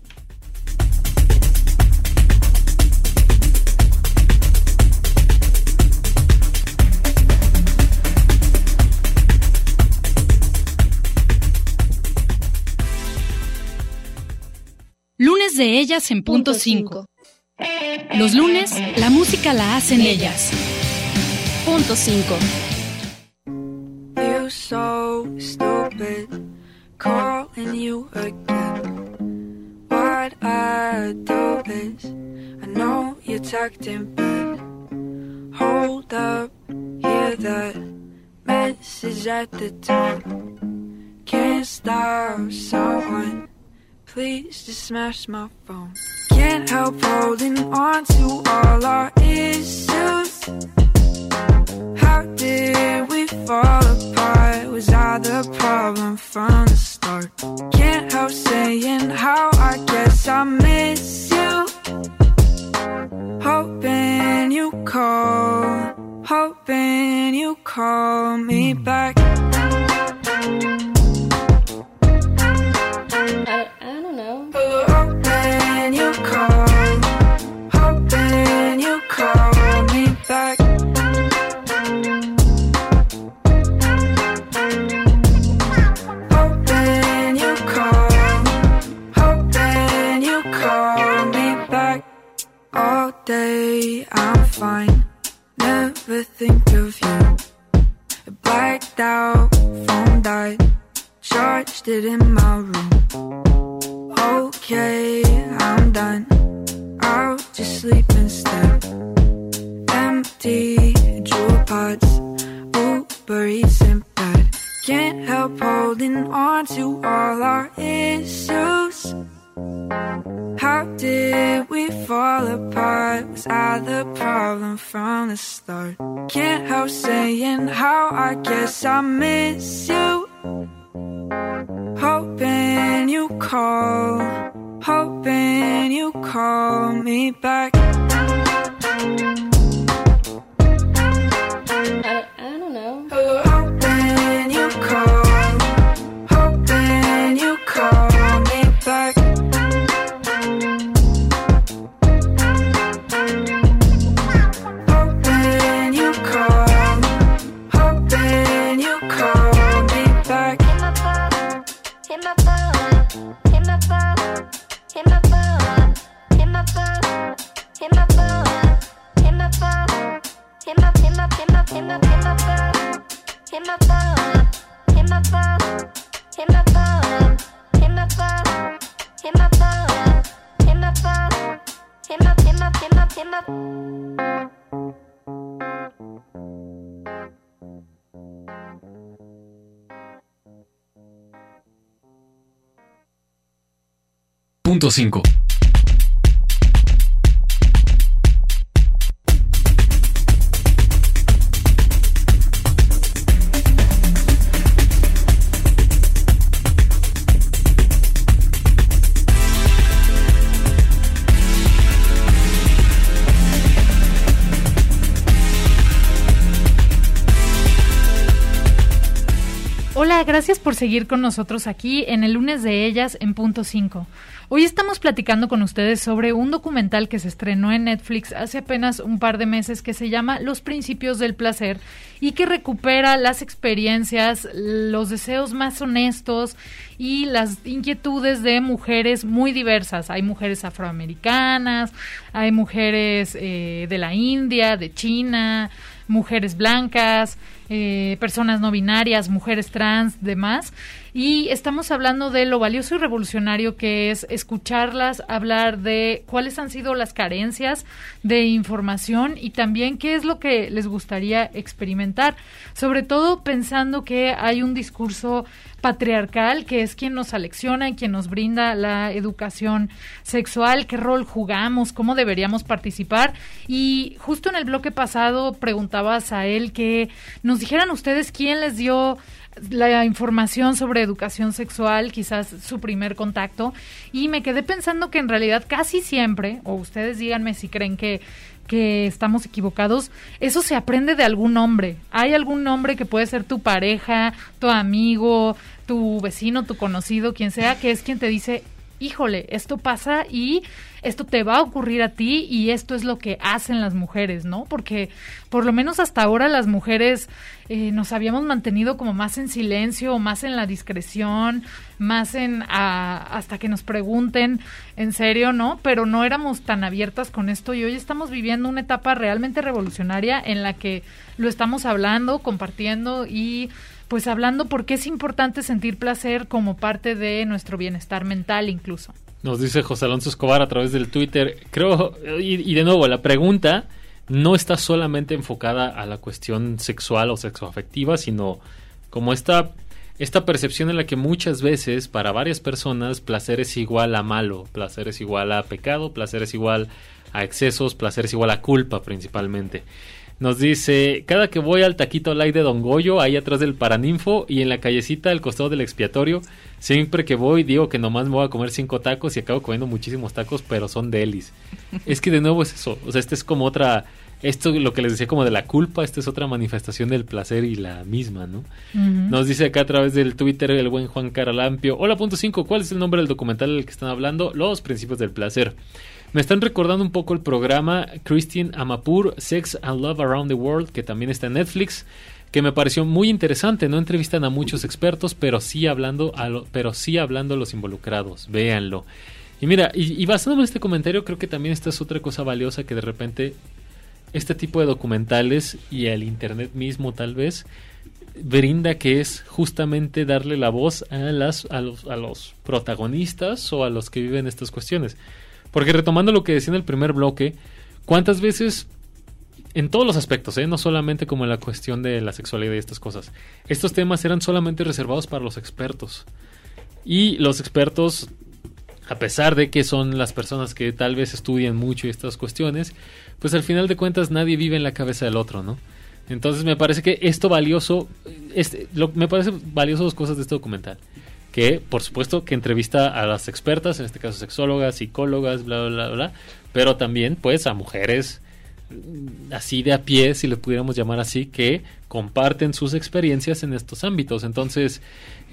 Lunes de ellas en punto cinco. Los lunes, la música la hacen ellas. Punto cinco. You so stupid, calling you again. What I do is, I know you're tucked in bed. Hold up, hear that message at the top. Can't stop someone, please just smash my phone. Can't help holding on to all our issues. How did we fall apart? Was I the problem from the start? Can't help saying how I guess I miss you. Hoping you call, hoping you call me back. I, I don't know. Hoping you call, hoping you call me back. Hoping you call, hoping you call me back. All day I'm fine, never think of you. Blacked out, phone died, charged it in my room. Okay, I'm done, I'll just sleep instead. Empty jewel pods, Uber Eats in bed. Can't help holding on to all our issues. How did we fall apart? Was I the problem from the start? Can't help saying how I guess I miss you. Hoping you call, hoping you call me back. I, I don't know. Hoping you call, hoping you call me back. Hoping you call, hoping you call. my phone, hit my phone, hit my phone, hit my phone, hit my phone, hit my phone, hit my hit my hit my hit my hit my phone, hit my phone, hit my phone, hit my phone, hit my phone, hit my phone, hit my phone, hit my hit my hit my hit my. Punto cinco. Hola, gracias por seguir con nosotros aquí en el lunes de ellas en Punto cinco. Hoy estamos platicando con ustedes sobre un documental que se estrenó en Netflix hace apenas un par de meses que se llama Los Principios del Placer y que recupera las experiencias, los deseos más honestos y las inquietudes de mujeres muy diversas. Hay mujeres afroamericanas, hay mujeres eh, de la India, de China, mujeres blancas, eh, personas no binarias, mujeres trans, demás. Y estamos hablando de lo valioso y revolucionario que es escucharlas, hablar de cuáles han sido las carencias de información y también qué es lo que les gustaría experimentar. Sobre todo pensando que hay un discurso patriarcal que es quien nos alecciona y quien nos brinda la educación sexual, qué rol jugamos, cómo deberíamos participar. Y justo en el bloque pasado preguntabas a él que nos dijeran ustedes quién les dio la información sobre educación sexual, quizás su primer contacto, y me quedé pensando que en realidad casi siempre, o ustedes díganme si creen que que estamos equivocados, eso se aprende de algún hombre. Hay algún hombre que puede ser tu pareja, tu amigo, tu vecino, tu conocido, quien sea, que es quien te dice, híjole, esto pasa y esto te va a ocurrir a ti y esto es lo que hacen las mujeres, ¿no? Porque por lo menos hasta ahora las mujeres eh, nos habíamos mantenido como más en silencio, más en la discreción, más en a, hasta que nos pregunten en serio, ¿no? Pero no éramos tan abiertas con esto y hoy estamos viviendo una etapa realmente revolucionaria en la que lo estamos hablando, compartiendo y pues hablando porque es importante sentir placer como parte de nuestro bienestar mental incluso. Nos dice José Alonso Escobar a través del Twitter, creo, y, y de nuevo, la pregunta no está solamente enfocada a la cuestión sexual o sexoafectiva, sino como esta, esta percepción en la que muchas veces para varias personas placer es igual a malo, placer es igual a pecado, placer es igual a excesos, placer es igual a culpa principalmente. Nos dice, cada que voy al taquito light de Don Goyo, ahí atrás del Paraninfo y en la callecita al costado del expiatorio, siempre que voy digo que nomás me voy a comer cinco tacos y acabo comiendo muchísimos tacos, pero son delis. Es que de nuevo es eso, o sea, este es como otra, esto lo que les decía como de la culpa, esta es otra manifestación del placer y la misma, ¿no? Uh-huh. Nos dice acá a través del Twitter el buen Juan Caralampio, hola punto cinco, ¿cuál es el nombre del documental del que están hablando? Los Principios del Placer. Me están recordando un poco el programa Christine Amapur, Sex and Love Around the World, que también está en Netflix, que me pareció muy interesante. No entrevistan a muchos expertos, pero sí hablando a lo, pero sí hablando a los involucrados. Véanlo. Y mira, y, y basándome en este comentario, creo que también esta es otra cosa valiosa que de repente este tipo de documentales y el internet mismo tal vez brinda, que es justamente darle la voz a las a los, a los protagonistas o a los que viven estas cuestiones. Porque retomando lo que decía en el primer bloque, ¿cuántas veces, en todos los aspectos, ¿eh? No solamente como en la cuestión de la sexualidad y estas cosas, estos temas eran solamente reservados para los expertos? Y los expertos, a pesar de que son las personas que tal vez estudian mucho estas cuestiones, pues al final de cuentas nadie vive en la cabeza del otro, ¿no? Entonces me parece que esto valioso, este, lo, me parece valioso dos cosas de este documental. Que, por supuesto, que entrevista a las expertas, en este caso sexólogas, psicólogas, bla, bla, bla, bla, pero también, pues, a mujeres así de a pie, si le pudiéramos llamar así, que comparten sus experiencias en estos ámbitos. Entonces,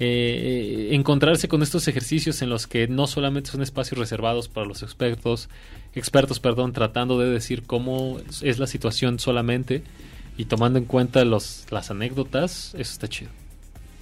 eh, encontrarse con estos ejercicios en los que no solamente son espacios reservados para los expertos, expertos, perdón, tratando de decir cómo es la situación solamente y tomando en cuenta los, las anécdotas, eso está chido.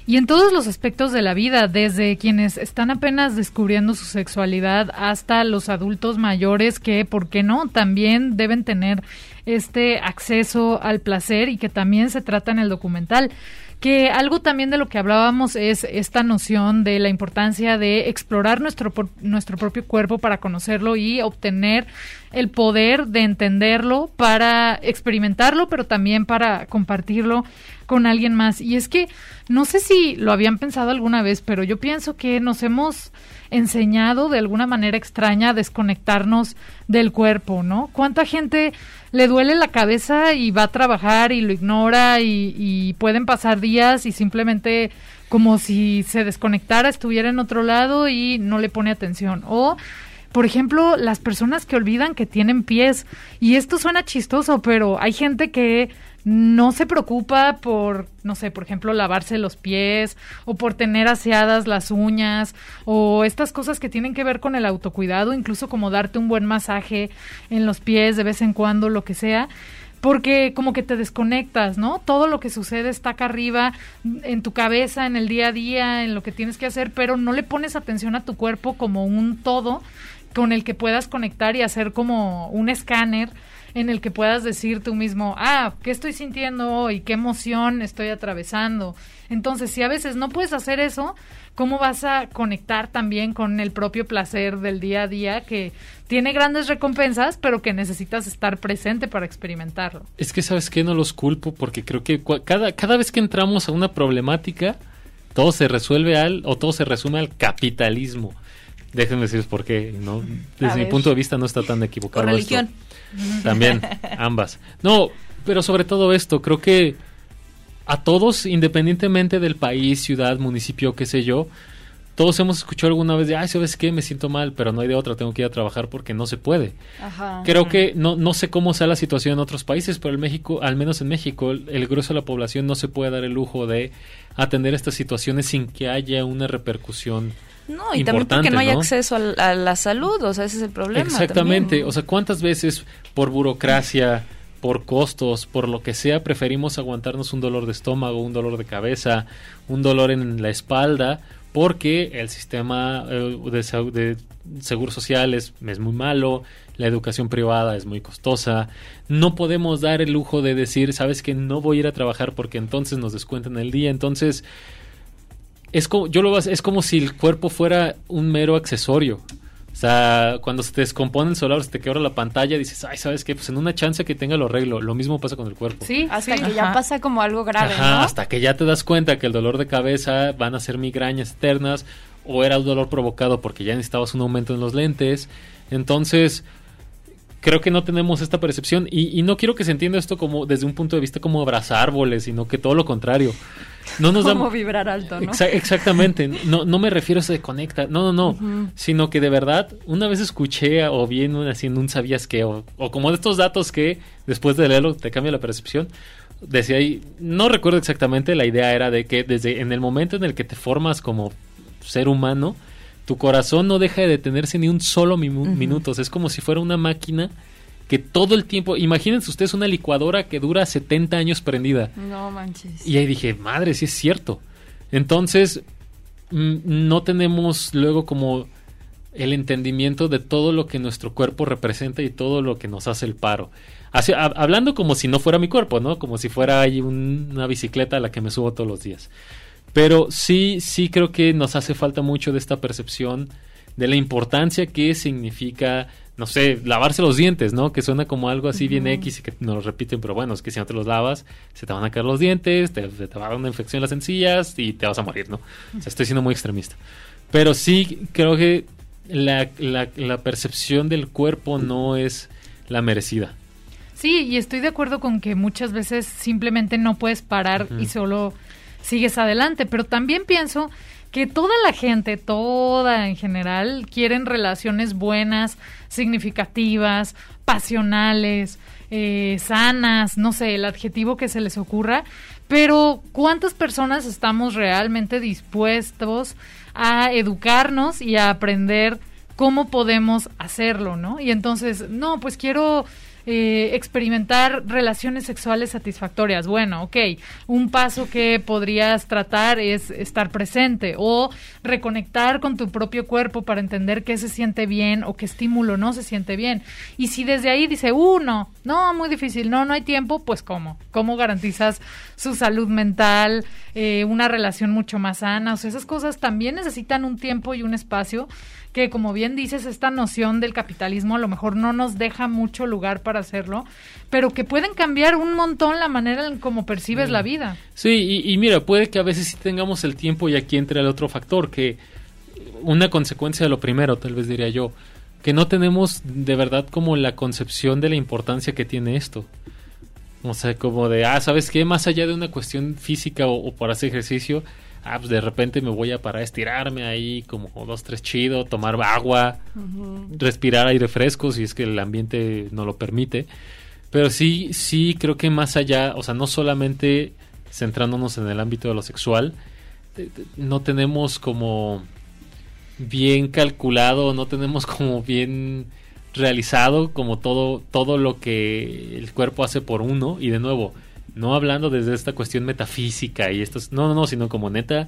y en todos los aspectos de la vida, desde quienes están apenas descubriendo su sexualidad hasta los adultos mayores que, ¿por qué no?, también deben tener este acceso al placer y que también se trata en el documental. Que algo también de lo que hablábamos es esta noción de la importancia de explorar nuestro, nuestro propio cuerpo para conocerlo y obtener el poder de entenderlo para experimentarlo, pero también para compartirlo con alguien más. Y es que no sé si lo habían pensado alguna vez, pero yo pienso que nos hemos enseñado de alguna manera extraña a desconectarnos del cuerpo, ¿no? ¿Cuánta gente le duele la cabeza y va a trabajar y lo ignora y, y pueden pasar días y simplemente como si se desconectara, estuviera en otro lado y no le pone atención? O, por ejemplo, las personas que olvidan que tienen pies, y esto suena chistoso, pero hay gente que no se preocupa por, no sé, por ejemplo, lavarse los pies o por tener aseadas las uñas o estas cosas que tienen que ver con el autocuidado, incluso como darte un buen masaje en los pies de vez en cuando, lo que sea, porque como que te desconectas, ¿no? Todo lo que sucede está acá arriba en tu cabeza, en el día a día, en lo que tienes que hacer, pero no le pones atención a tu cuerpo como un todo con el que puedas conectar y hacer como un escáner en el que puedas decir tú mismo, ah, ¿qué estoy sintiendo hoy? ¿Qué emoción estoy atravesando? Entonces, si a veces no puedes hacer eso, ¿cómo vas a conectar también con el propio placer del día a día que tiene grandes recompensas, pero que necesitas estar presente para experimentarlo? Es que, ¿sabes qué? No los culpo, porque creo que cada, cada vez que entramos a una problemática, todo se resuelve al, o todo se resume al capitalismo. Déjenme decirles por qué, ¿no? Desde mi punto de vista no está tan equivocado. O religión. Esto. También, ambas. No, pero sobre todo esto, creo que a todos, independientemente del país, ciudad, municipio, qué sé yo, todos hemos escuchado alguna vez de, ay, ¿sabes qué? Me siento mal, pero no hay de otra, tengo que ir a trabajar porque no se puede. Ajá. Creo que, no, no sé cómo sea la situación en otros países, pero en México, al menos en México, el, el grueso de la población no se puede dar el lujo de atender estas situaciones sin que haya una repercusión. No, y también porque no hay ¿no? acceso a, a la salud, o sea, ese es el problema. Exactamente, también. O sea, ¿cuántas veces por burocracia, por costos, por lo que sea, preferimos aguantarnos un dolor de estómago, un dolor de cabeza, un dolor en la espalda, porque el sistema eh, de, de seguro social es, es muy malo, la educación privada es muy costosa, no podemos dar el lujo de decir, sabes que no voy a ir a trabajar porque entonces nos descuentan el día, entonces... Es como, yo lo es como si el cuerpo fuera un mero accesorio. O sea, cuando se te descompone el solar, se te quebra la pantalla, dices, ay, ¿sabes qué? Pues en una chance que tenga lo arreglo. Lo mismo pasa con el cuerpo. Sí, hasta sí, que ajá. ya pasa como algo grave, Ajá, ¿no? hasta que ya te das cuenta que el dolor de cabeza van a ser migrañas eternas o era un dolor provocado porque ya necesitabas un aumento en los lentes. Entonces... creo que no tenemos esta percepción y, y no quiero que se entienda esto como desde un punto de vista como abrazar árboles, sino que todo lo contrario. No nos como da... vibrar alto, ¿no? Exa- exactamente. No, no me refiero a se conecta. No, no, no. Uh-huh. Sino que de verdad, una vez escuché o bien haciendo un sabías qué o, o como de estos datos que después de leerlo te cambia la percepción. Decía ahí, no recuerdo exactamente, la idea era de que desde en el momento en el que te formas como ser humano, tu corazón no deja de detenerse ni un solo mi- uh-huh. minuto. O sea, es como si fuera una máquina que todo el tiempo... Imagínense ustedes una licuadora que dura setenta años prendida. No manches. Y ahí dije, madre, sí es cierto. Entonces, m- no tenemos luego como el entendimiento de todo lo que nuestro cuerpo representa y todo lo que nos hace el paro. Así, a- hablando como si no fuera mi cuerpo, ¿no? Como si fuera ahí un- una bicicleta a la que me subo todos los días. Pero sí, sí creo que nos hace falta mucho de esta percepción de la importancia que significa, no sé, lavarse los dientes, ¿no? Que suena como algo así uh-huh. bien X y que nos lo repiten, pero bueno, es que si no te los lavas, se te van a caer los dientes, te, te va a dar una infección en las encías y te vas a morir, ¿no? O sea, estoy siendo muy extremista. Pero sí creo que la, la, la percepción del cuerpo no es la merecida. Sí, y estoy de acuerdo con que muchas veces simplemente no puedes parar uh-huh. y solo... sigues adelante, pero también pienso que toda la gente, toda en general, quieren relaciones buenas, significativas, pasionales, eh, sanas, no sé, el adjetivo que se les ocurra, pero ¿cuántas personas estamos realmente dispuestos a educarnos y a aprender cómo podemos hacerlo, ¿no? Y entonces, no, pues quiero... eh, experimentar relaciones sexuales satisfactorias. Bueno, ok, un paso que podrías tratar es estar presente o reconectar con tu propio cuerpo para entender qué se siente bien o qué estímulo no se siente bien. Y si desde ahí dice, uh, no, no, muy difícil, no, no hay tiempo, pues ¿cómo? ¿Cómo garantizas su salud mental, eh, una relación mucho más sana? O sea, esas cosas también necesitan un tiempo y un espacio que, como bien dices, esta noción del capitalismo a lo mejor no nos deja mucho lugar para hacerlo, pero que pueden cambiar un montón la manera en cómo percibes mm. la vida. Sí, y, y mira, puede que a veces sí tengamos el tiempo y aquí entra el otro factor, que una consecuencia de lo primero, tal vez diría yo, que no tenemos de verdad como la concepción de la importancia que tiene esto. O sea, como de, ah, ¿sabes qué? Más allá de una cuestión física o, o para hacer ejercicio, ah, pues de repente me voy a parar a estirarme ahí como dos, tres chido, tomar agua, uh-huh. respirar aire fresco si es que el ambiente no lo permite. Pero sí, sí creo que más allá, o sea, no solamente centrándonos en el ámbito de lo sexual, no tenemos como bien calculado, no tenemos como bien realizado como todo, todo lo que el cuerpo hace por uno. Y de nuevo, no hablando desde esta cuestión metafísica y esto, no, no, no, sino como neta,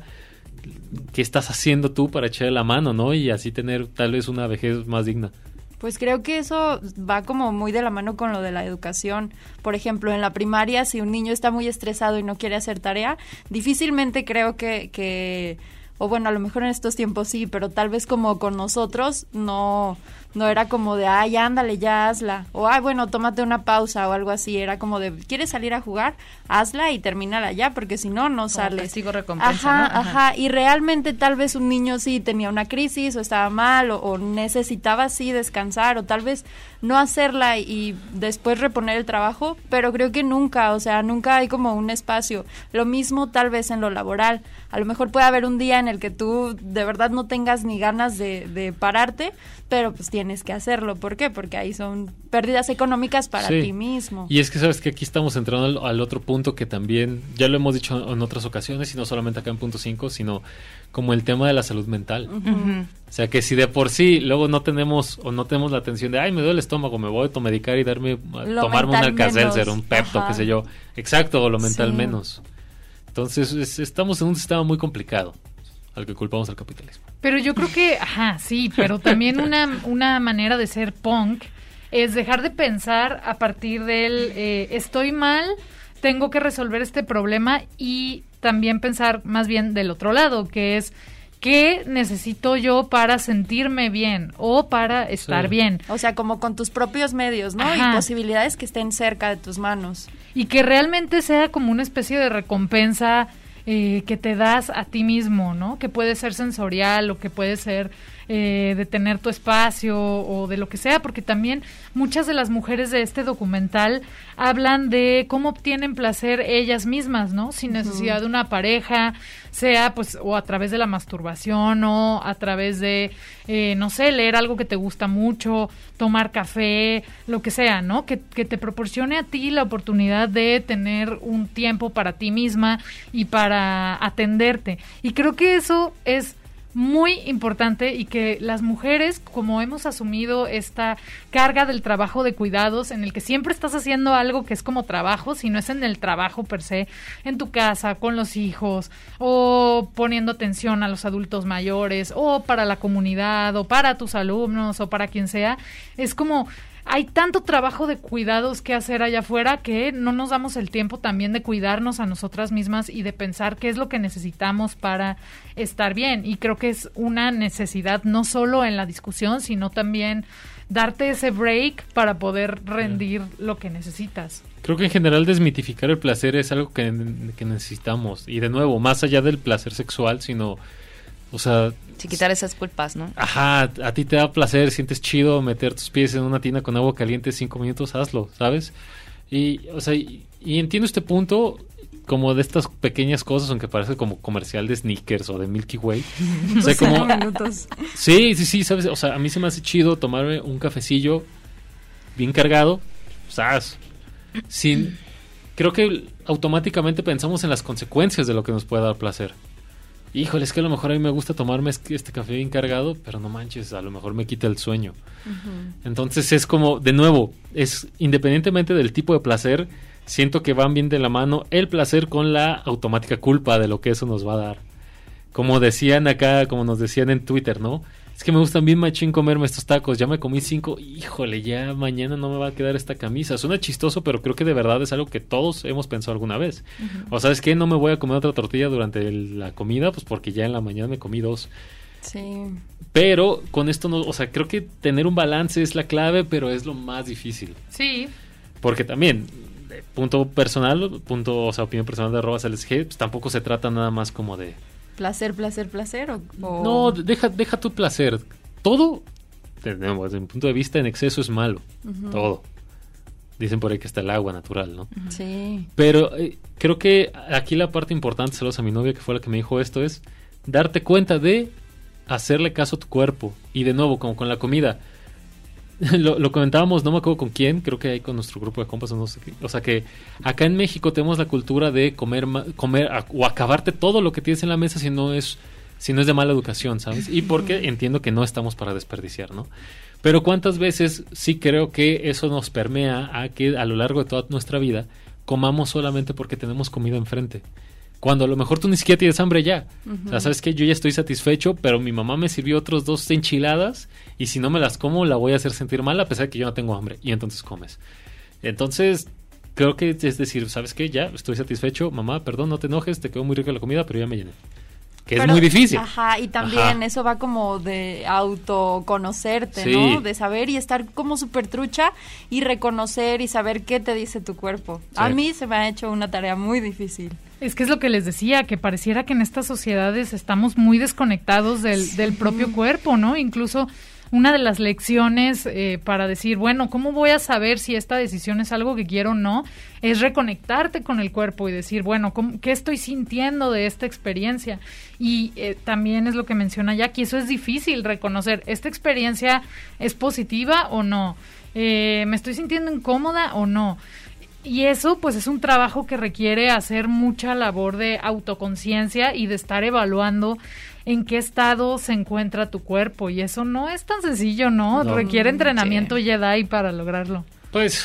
¿qué estás haciendo tú para echarle la mano, no? Y así tener tal vez una vejez más digna. Pues creo que eso va como muy de la mano con lo de la educación. Por ejemplo, en la primaria, si un niño está muy estresado y no quiere hacer tarea, difícilmente creo que, que o bueno, a lo mejor en estos tiempos sí, pero tal vez como con nosotros no... No era como de, ay, ándale, ya hazla. O, ay, bueno, tómate una pausa o algo así. Era como de, ¿quieres salir a jugar? Hazla y termínala ya, porque si no, no como sales. Castigo recompensa, ajá, ¿no? Ajá, ajá. Y realmente tal vez un niño sí tenía una crisis o estaba mal o, o necesitaba sí descansar o tal vez no hacerla y después reponer el trabajo, pero creo que nunca, o sea, nunca hay como un espacio. Lo mismo tal vez en lo laboral. A lo mejor puede haber un día en el que tú de verdad no tengas ni ganas de, de pararte, pero pues tienes que hacerlo. ¿Por qué? Porque ahí son pérdidas económicas para sí. ti mismo. Y es que sabes que aquí estamos entrando al, al otro punto que también, ya lo hemos dicho en otras ocasiones, y no solamente acá en punto cinco, sino como el tema de la salud mental. Uh-huh. O sea, que si de por sí luego no tenemos o no tenemos la atención de, ay, me duele el estómago, me voy a automedicar y darme lo tomarme un Alka-Seltzer, un Pepto, Ajá. qué sé yo. Exacto, o lo mental sí. menos. Entonces, es, estamos en un sistema muy complicado al que culpamos al capitalismo. Pero yo creo que, ajá, sí, pero también una, una manera de ser punk es dejar de pensar a partir del eh, estoy mal, tengo que resolver este problema, y también pensar más bien del otro lado, que es ¿qué necesito yo para sentirme bien o para estar sí. bien? O sea, como con tus propios medios, ¿no? Ajá. Y posibilidades que estén cerca de tus manos. Y que realmente sea como una especie de recompensa eh, que te das a ti mismo, ¿no? Que puede ser sensorial o que puede ser eh, de tener tu espacio o de lo que sea, porque también muchas de las mujeres de este documental hablan de cómo obtienen placer ellas mismas, ¿no? Sin necesidad uh-huh. de una pareja, sea pues o a través de la masturbación o a través de, eh, no sé, leer algo que te gusta mucho, tomar café, lo que sea, ¿no? Que, que te proporcione a ti la oportunidad de tener un tiempo para ti misma y para atenderte. Y creo que eso es muy importante, y que las mujeres, como hemos asumido esta carga del trabajo de cuidados, en el que siempre estás haciendo algo que es como trabajo, si no es en el trabajo per se, en tu casa, con los hijos, o poniendo atención a los adultos mayores, o para la comunidad, o para tus alumnos, o para quien sea, es como hay tanto trabajo de cuidados que hacer allá afuera que no nos damos el tiempo también de cuidarnos a nosotras mismas y de pensar qué es lo que necesitamos para estar bien. Y creo que es una necesidad no solo en la discusión, sino también darte ese break para poder rendir lo que necesitas. Creo que en general desmitificar el placer es algo que, que necesitamos. Y de nuevo, más allá del placer sexual, sino, o sea, sí, quitar esas culpas, ¿no? Ajá, a ti te da placer, sientes chido meter tus pies en una tina con agua caliente cinco minutos, hazlo, ¿sabes? Y, o sea, y, y entiendo este punto como de estas pequeñas cosas, aunque parece como comercial de Snickers o de Milky Way. O sea, como minutos. Sí, sí, sí, ¿sabes? O sea, a mí se me hace chido tomarme un cafecillo bien cargado, ¿sabes? Sin, creo que automáticamente pensamos en las consecuencias de lo que nos puede dar placer. híjole, es que a lo mejor a mí me gusta tomarme este café bien cargado, pero no manches, a lo mejor me quita el sueño. Uh-huh. Entonces es como, de nuevo, es independientemente del tipo de placer, siento que van bien de la mano el placer con la automática culpa de lo que eso nos va a dar. Como decían acá, como nos decían en Twitter, ¿no? Es que me gustan bien machín comerme estos tacos, ya me comí cinco, híjole, ya mañana no me va a quedar esta camisa. Suena chistoso, pero creo que de verdad es algo que todos hemos pensado alguna vez. Uh-huh. O ¿sabes qué? No me voy a comer otra tortilla durante el, la comida, pues porque ya en la mañana me comí dos. Sí. Pero con esto no, o sea, creo que tener un balance es la clave, pero es lo más difícil. Sí. Porque también, punto personal, punto, o sea, opinión personal de arroba C L S G, pues tampoco se trata nada más como de... Placer, placer, placer o, o... No, deja, deja tu placer. Todo, desde, desde mi punto de vista, en exceso es malo. Uh-huh. Todo. Dicen por ahí que está el agua natural, ¿no? Uh-huh. Sí. Pero eh, creo que aquí la parte importante, saludos a mi novia que fue la que me dijo esto, es darte cuenta de hacerle caso a tu cuerpo. Y de nuevo, como con la comida. Lo, lo comentábamos, no me acuerdo con quién, creo que ahí con nuestro grupo de compas, no sé qué. O sea que acá en México tenemos la cultura de comer comer a, o acabarte todo lo que tienes en la mesa si no es si no es de mala educación, ¿sabes? Y porque entiendo que no estamos para desperdiciar, ¿no? Pero cuántas veces sí creo que eso nos permea a que a lo largo de toda nuestra vida comamos solamente porque tenemos comida enfrente. Cuando a lo mejor tú ni siquiera tienes hambre ya. Uh-huh. O sea, ¿sabes qué? Yo ya estoy satisfecho, pero mi mamá me sirvió otros dos enchiladas y si no me las como la voy a hacer sentir mal a pesar de que yo no tengo hambre. Y entonces comes. Entonces, creo que es decir, ¿sabes qué? Ya estoy satisfecho. Mamá, perdón, no te enojes, te quedó muy rica la comida, pero ya me llené. Que pero, es muy difícil. Ajá, y también ajá. Eso va como de autoconocerte, sí. ¿no? De saber y estar como súper trucha y reconocer y saber qué te dice tu cuerpo. Sí. A mí se me ha hecho una tarea muy difícil. Es que es lo que les decía, que pareciera que en estas sociedades estamos muy desconectados del, sí. del propio cuerpo, ¿no? Incluso una de las lecciones eh, para decir, bueno, ¿cómo voy a saber si esta decisión es algo que quiero o no? Es reconectarte con el cuerpo y decir, bueno, ¿cómo, ¿qué estoy sintiendo de esta experiencia? Y eh, también es lo que menciona Jackie, eso es difícil reconocer, ¿esta experiencia es positiva o no? Eh, ¿me estoy sintiendo incómoda o no? Y eso, pues, es un trabajo que requiere hacer mucha labor de autoconciencia y de estar evaluando en qué estado se encuentra tu cuerpo. Y eso no es tan sencillo, ¿no? no requiere entrenamiento sí. Jedi para lograrlo. Pues,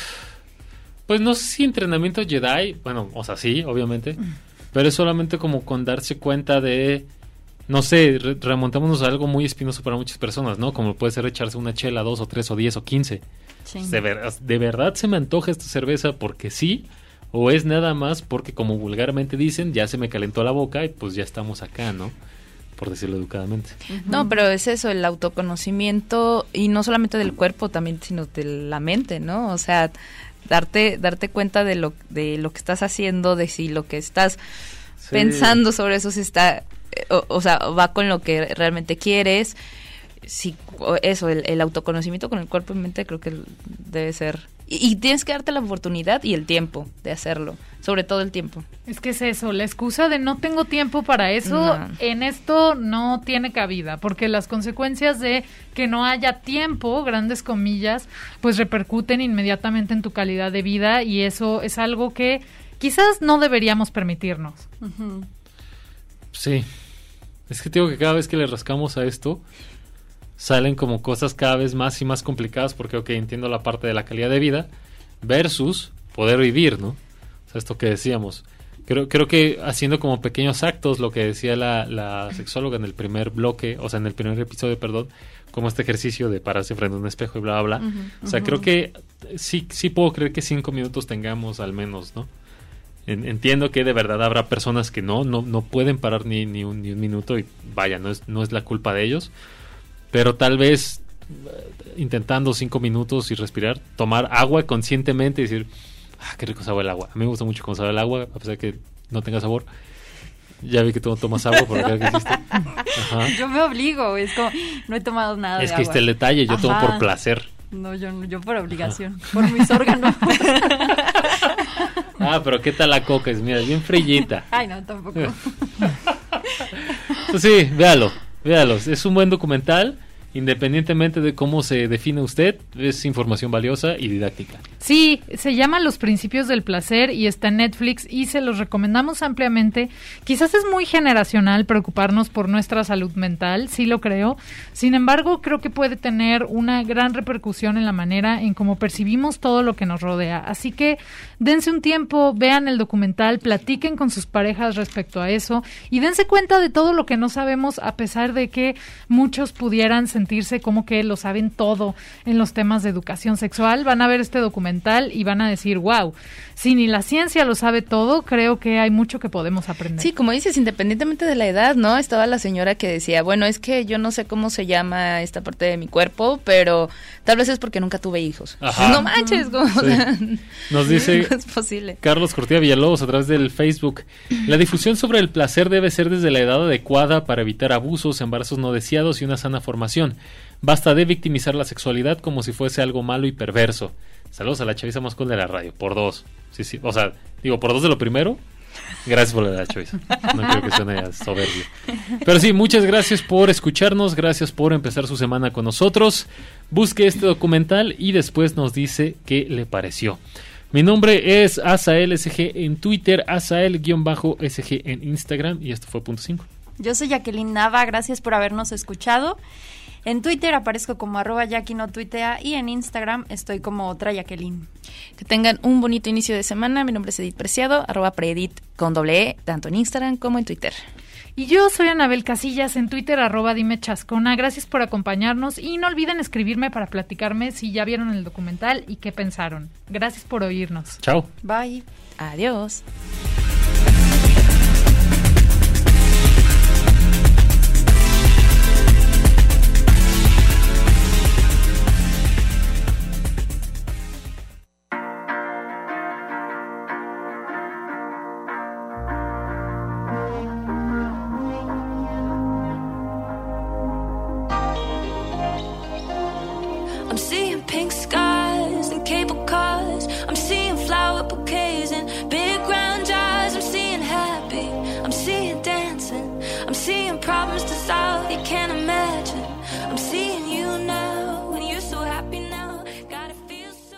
pues no sé si entrenamiento Jedi, bueno, o sea, sí, obviamente, pero es solamente como con darse cuenta de, no sé, re- remontémonos a algo muy espinoso para muchas personas, ¿no? Como puede ser echarse una chela, dos o tres o diez o quince. Sí. De, ver, ¿De verdad se me antoja esta cerveza porque sí? ¿O es nada más porque, como vulgarmente dicen, ya se me calentó la boca y pues ya estamos acá, ¿no? Por decirlo educadamente. Uh-huh. No, pero es eso, el autoconocimiento, y no solamente del cuerpo también, sino de la mente, ¿no? O sea, darte darte cuenta de lo de lo que estás haciendo, de si lo que estás sí. pensando sobre eso se está, o, o sea, va con lo que realmente quieres. Sí, eso, el, el autoconocimiento con el cuerpo y mente creo que debe ser. Y, y tienes que darte la oportunidad y el tiempo de hacerlo, sobre todo el tiempo. Es que es eso, la excusa de no tengo tiempo para eso, no. En esto no tiene cabida, porque las consecuencias de que no haya tiempo, grandes comillas, pues repercuten inmediatamente en tu calidad de vida y eso es algo que quizás no deberíamos permitirnos. Uh-huh. Sí, es que te digo que cada vez que le rascamos a esto salen como cosas cada vez más y más complicadas porque, ok, entiendo la parte de la calidad de vida versus poder vivir, ¿no? O sea, esto que decíamos. Creo, creo que haciendo como pequeños actos, lo que decía la, la sexóloga en el primer bloque, o sea, en el primer episodio, perdón, como este ejercicio de pararse frente a un espejo y bla, bla, bla. Uh-huh, o sea, uh-huh. creo que sí, sí puedo creer que cinco minutos tengamos al menos, ¿no? En, entiendo que de verdad habrá personas que no, no, no pueden parar ni, ni, un, ni un minuto y vaya, no es, no es la culpa de ellos. Pero tal vez intentando cinco minutos y respirar, tomar agua conscientemente y decir, ah, qué rico sabe el agua. A mí me gusta mucho cómo sabe el agua, a pesar de que no tenga sabor. Ya vi que tú no tomas agua por lo que hiciste. Ajá. Yo me obligo, es como, no he tomado nada es de que agua. Este el detalle, yo Ajá. tomo por placer. No, yo, yo por obligación, Ajá. por mis órganos. Ah, pero ¿qué tal la coca? Es, mira, es bien frillita. Ay, no, tampoco. Pues sí, véalo. Véalos, es un buen documental, independientemente de cómo se define usted, es información valiosa y didáctica. Sí, se llama Los Principios del Placer y está en Netflix y se los recomendamos ampliamente. Quizás es muy generacional preocuparnos por nuestra salud mental, sí lo creo. Sin embargo, creo que puede tener una gran repercusión en la manera en cómo percibimos todo lo que nos rodea. Así que dense un tiempo, vean el documental, platiquen con sus parejas respecto a eso y dense cuenta de todo lo que no sabemos, a pesar de que muchos pudieran sentirse como que lo saben todo en los temas de educación sexual. Van a ver este documental y van a decir, wow, si ni la ciencia lo sabe todo, creo que hay mucho que podemos aprender. Sí, como dices, independientemente de la edad, ¿no? Estaba la señora que decía, bueno, es que yo no sé cómo se llama esta parte de mi cuerpo, pero tal vez es porque nunca tuve hijos. Ajá. No manches, como, Sí. o sea, Nos dice no es posible. Carlos Cortía Villalobos a través del Facebook: la difusión sobre el placer debe ser desde la edad adecuada para evitar abusos, embarazos no deseados y una sana formación. Basta de victimizar la sexualidad como si fuese algo malo y perverso. Saludos a la chaviza más cool de la radio, por dos. Sí, sí, o sea, digo, por dos de lo primero. Gracias por la chaviza. No quiero que suene soberbio. Pero sí, muchas gracias por escucharnos, gracias por empezar su semana con nosotros. Busque este documental y después nos dice qué le pareció. Mi nombre es Asael S G en Twitter, Asael-S G en Instagram, y esto fue Punto cinco. Yo soy Jacqueline Nava, gracias por habernos escuchado. En Twitter aparezco como arroba Jackie no tuitea y en Instagram estoy como otra Jacqueline. Que tengan un bonito inicio de semana. Mi nombre es Edith Preciado, arroba preedit con doble E, tanto en Instagram como en Twitter. Y yo soy Anabel Casillas en Twitter, arroba dime chascona. Gracias por acompañarnos y no olviden escribirme para platicarme si ya vieron el documental y qué pensaron. Gracias por oírnos. Chao. Bye. Adiós. I'm seeing pink skies and cable cars. I'm seeing flower bouquets and big round jars. I'm seeing happy, I'm seeing dancing. I'm seeing problems to solve you can't imagine. I'm seeing you now and you're so happy now. Gotta feel so...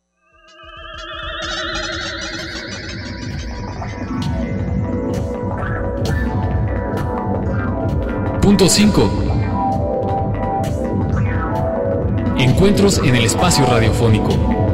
Punto cinco. Encuentros en el espacio radiofónico.